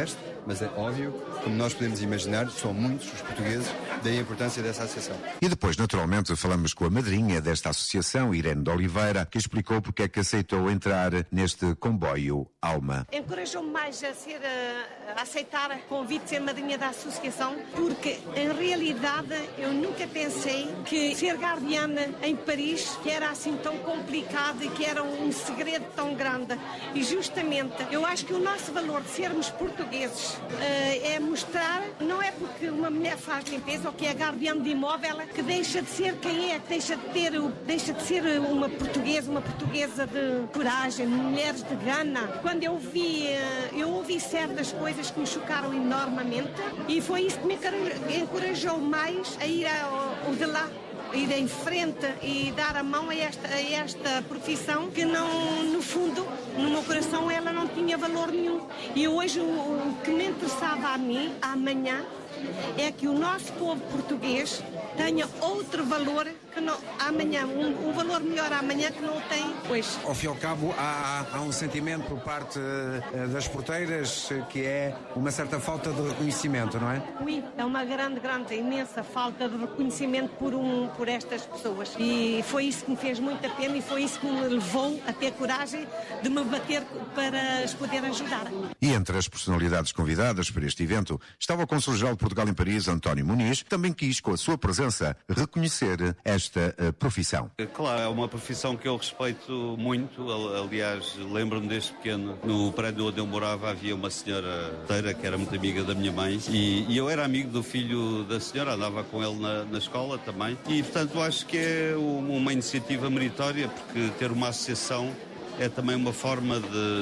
Speaker 26: mas é óbvio, como nós podemos imaginar, são muitos os portugueses, daí a importância dessa associação.
Speaker 20: E depois, naturalmente, falamos com a madrinha desta associação, Irene de Oliveira, que explicou porque é que aceitou entrar neste comboio Alma.
Speaker 4: Encorajou-me mais a, ser, a aceitar o convite de ser madrinha da associação, porque em realidade eu nunca pensei que ser guardiã em Paris que era assim tão complicado e que era um segredo tão grande. E justamente eu acho que o nosso valor de sermos portugueses uh, é mostrar, não é porque uma mulher faz limpeza ou que é guardiã de imóvel que deixa de ser quem é, que deixa de ter, deixa de ser uma portuguesa, uma portuguesa de coragem, mulheres de gana. Quando eu vi, uh, eu ouvi certas coisas que me chocaram enormemente e foi isso que me encorajou mais a ir ao, ao de lá, ir em frente e dar a mão a esta, a esta profissão que não, no fundo, no meu coração ela não tinha valor nenhum. E hoje o, o que me interessava a mim, amanhã, é que o nosso povo português tenha outro valor que não, amanhã, um, um valor melhor amanhã que não tem hoje.
Speaker 23: Ao fim e ao cabo, há, há um sentimento por parte uh, das porteiras que é uma certa falta de reconhecimento, não é?
Speaker 4: Sim, é uma grande, grande, imensa falta de reconhecimento por, um, por estas pessoas. E foi isso que me fez muita pena e foi isso que me levou a ter coragem de me bater para as poder ajudar.
Speaker 20: E entre as personalidades convidadas para este evento estava o Cônsul-Geral de Portugal em Paris, António Muniz, que também quis, com a sua presença, reconhecer esta uh, profissão.
Speaker 6: Claro, é uma profissão que eu respeito muito. Aliás, lembro-me desde pequeno, no prédio onde eu morava havia uma senhora teira que era muito amiga da minha mãe e, e eu era amigo do filho da senhora, andava com ele na, na escola também e, portanto, acho que é uma iniciativa meritória porque ter uma associação é também uma forma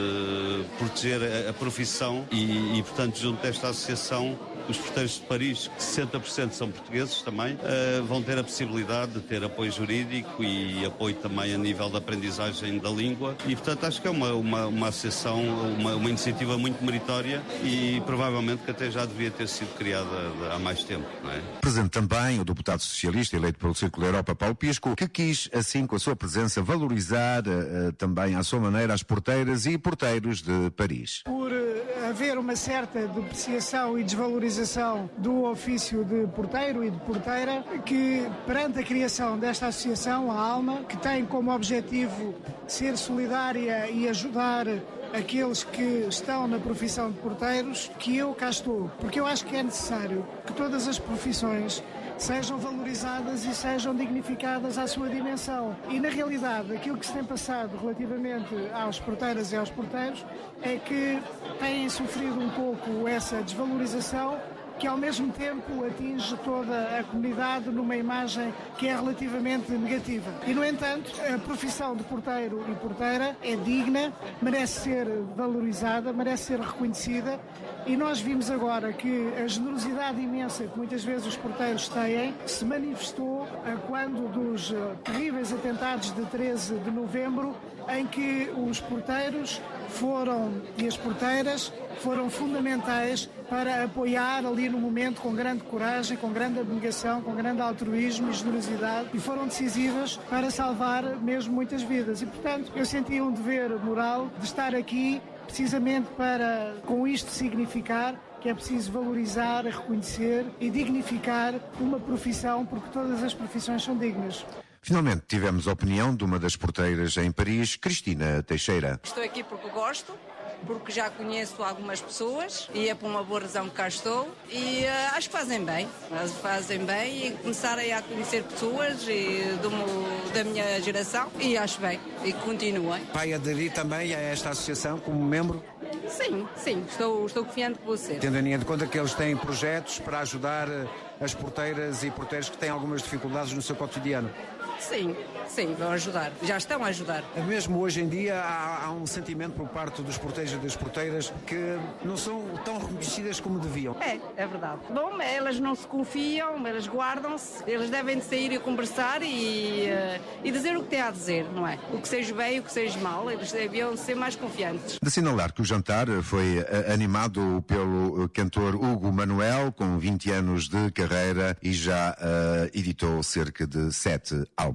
Speaker 6: de proteger a, a profissão e, e, portanto, junto a esta associação, os porteiros de Paris, que sessenta por cento são portugueses também, uh, vão ter a possibilidade de ter apoio jurídico e apoio também a nível da aprendizagem da língua e, portanto, acho que é uma, uma, uma associação, uma, uma iniciativa muito meritória e provavelmente que até já devia ter sido criada há mais tempo, não é?
Speaker 20: Presente também o deputado socialista eleito pelo Círculo Europa, Paulo Pisco, que quis, assim, com a sua presença, valorizar uh, também à sua maneira as porteiras e porteiros de Paris.
Speaker 7: Por uh, haver uma certa depreciação e desvalorização do ofício de porteiro e de porteira, que perante a criação desta associação, a Alma, que tem como objetivo ser solidária e ajudar aqueles que estão na profissão de porteiros, que eu cá estou, porque eu acho que é necessário que todas as profissões sejam valorizadas e sejam dignificadas à sua dimensão. E, na realidade, aquilo que se tem passado relativamente às porteiras e aos porteiros é que têm sofrido um pouco essa desvalorização que ao mesmo tempo atinge toda a comunidade numa imagem que é relativamente negativa. E, no entanto, a profissão de porteiro e porteira é digna, merece ser valorizada, merece ser reconhecida e nós vimos agora que a generosidade imensa que muitas vezes os porteiros têm se manifestou quando dos terríveis atentados de treze de novembro, em que os porteiros foram e as porteiras foram fundamentais para apoiar ali no momento com grande coragem, com grande abnegação, com grande altruísmo e generosidade e foram decisivas para salvar mesmo muitas vidas. E, portanto, eu senti um dever moral de estar aqui precisamente para, com isto, significar que é preciso valorizar, reconhecer e dignificar uma profissão, porque todas as profissões são dignas.
Speaker 20: Finalmente tivemos a opinião de uma das porteiras em Paris, Cristina Teixeira.
Speaker 8: Estou aqui porque gosto, porque já conheço algumas pessoas e é por uma boa razão que cá estou e uh, acho que fazem bem, fazem bem e começarem a conhecer pessoas e do meu, da minha geração e acho bem e continuem.
Speaker 23: Vai aderir também a esta associação como membro?
Speaker 8: Sim, sim, estou, estou confiante que vou ser.
Speaker 23: Tendo em conta que eles têm projetos para ajudar as porteiras e porteiros que têm algumas dificuldades no seu cotidiano.
Speaker 8: Sim, sim, vão ajudar. Já estão a ajudar.
Speaker 23: Mesmo hoje em dia há, há um sentimento por parte dos porteiros e das porteiras que não são tão reconhecidas como deviam.
Speaker 8: É, é verdade. Bom, elas não se confiam, elas guardam-se, elas devem de sair e conversar e, uh, e dizer o que têm a dizer, não é? O que seja bem e o que seja mal, eles deviam ser mais confiantes.
Speaker 20: De assinalar que o jantar foi uh, animado pelo cantor Hugo Manuel, com vinte anos de carreira e já uh, editou cerca de sete álbuns.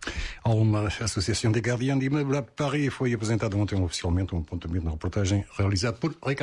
Speaker 3: Há uma associação de Gardiens de Immeubles a Paris foi apresentada ontem oficialmente um apontamento na reportagem realizado por Ricardo.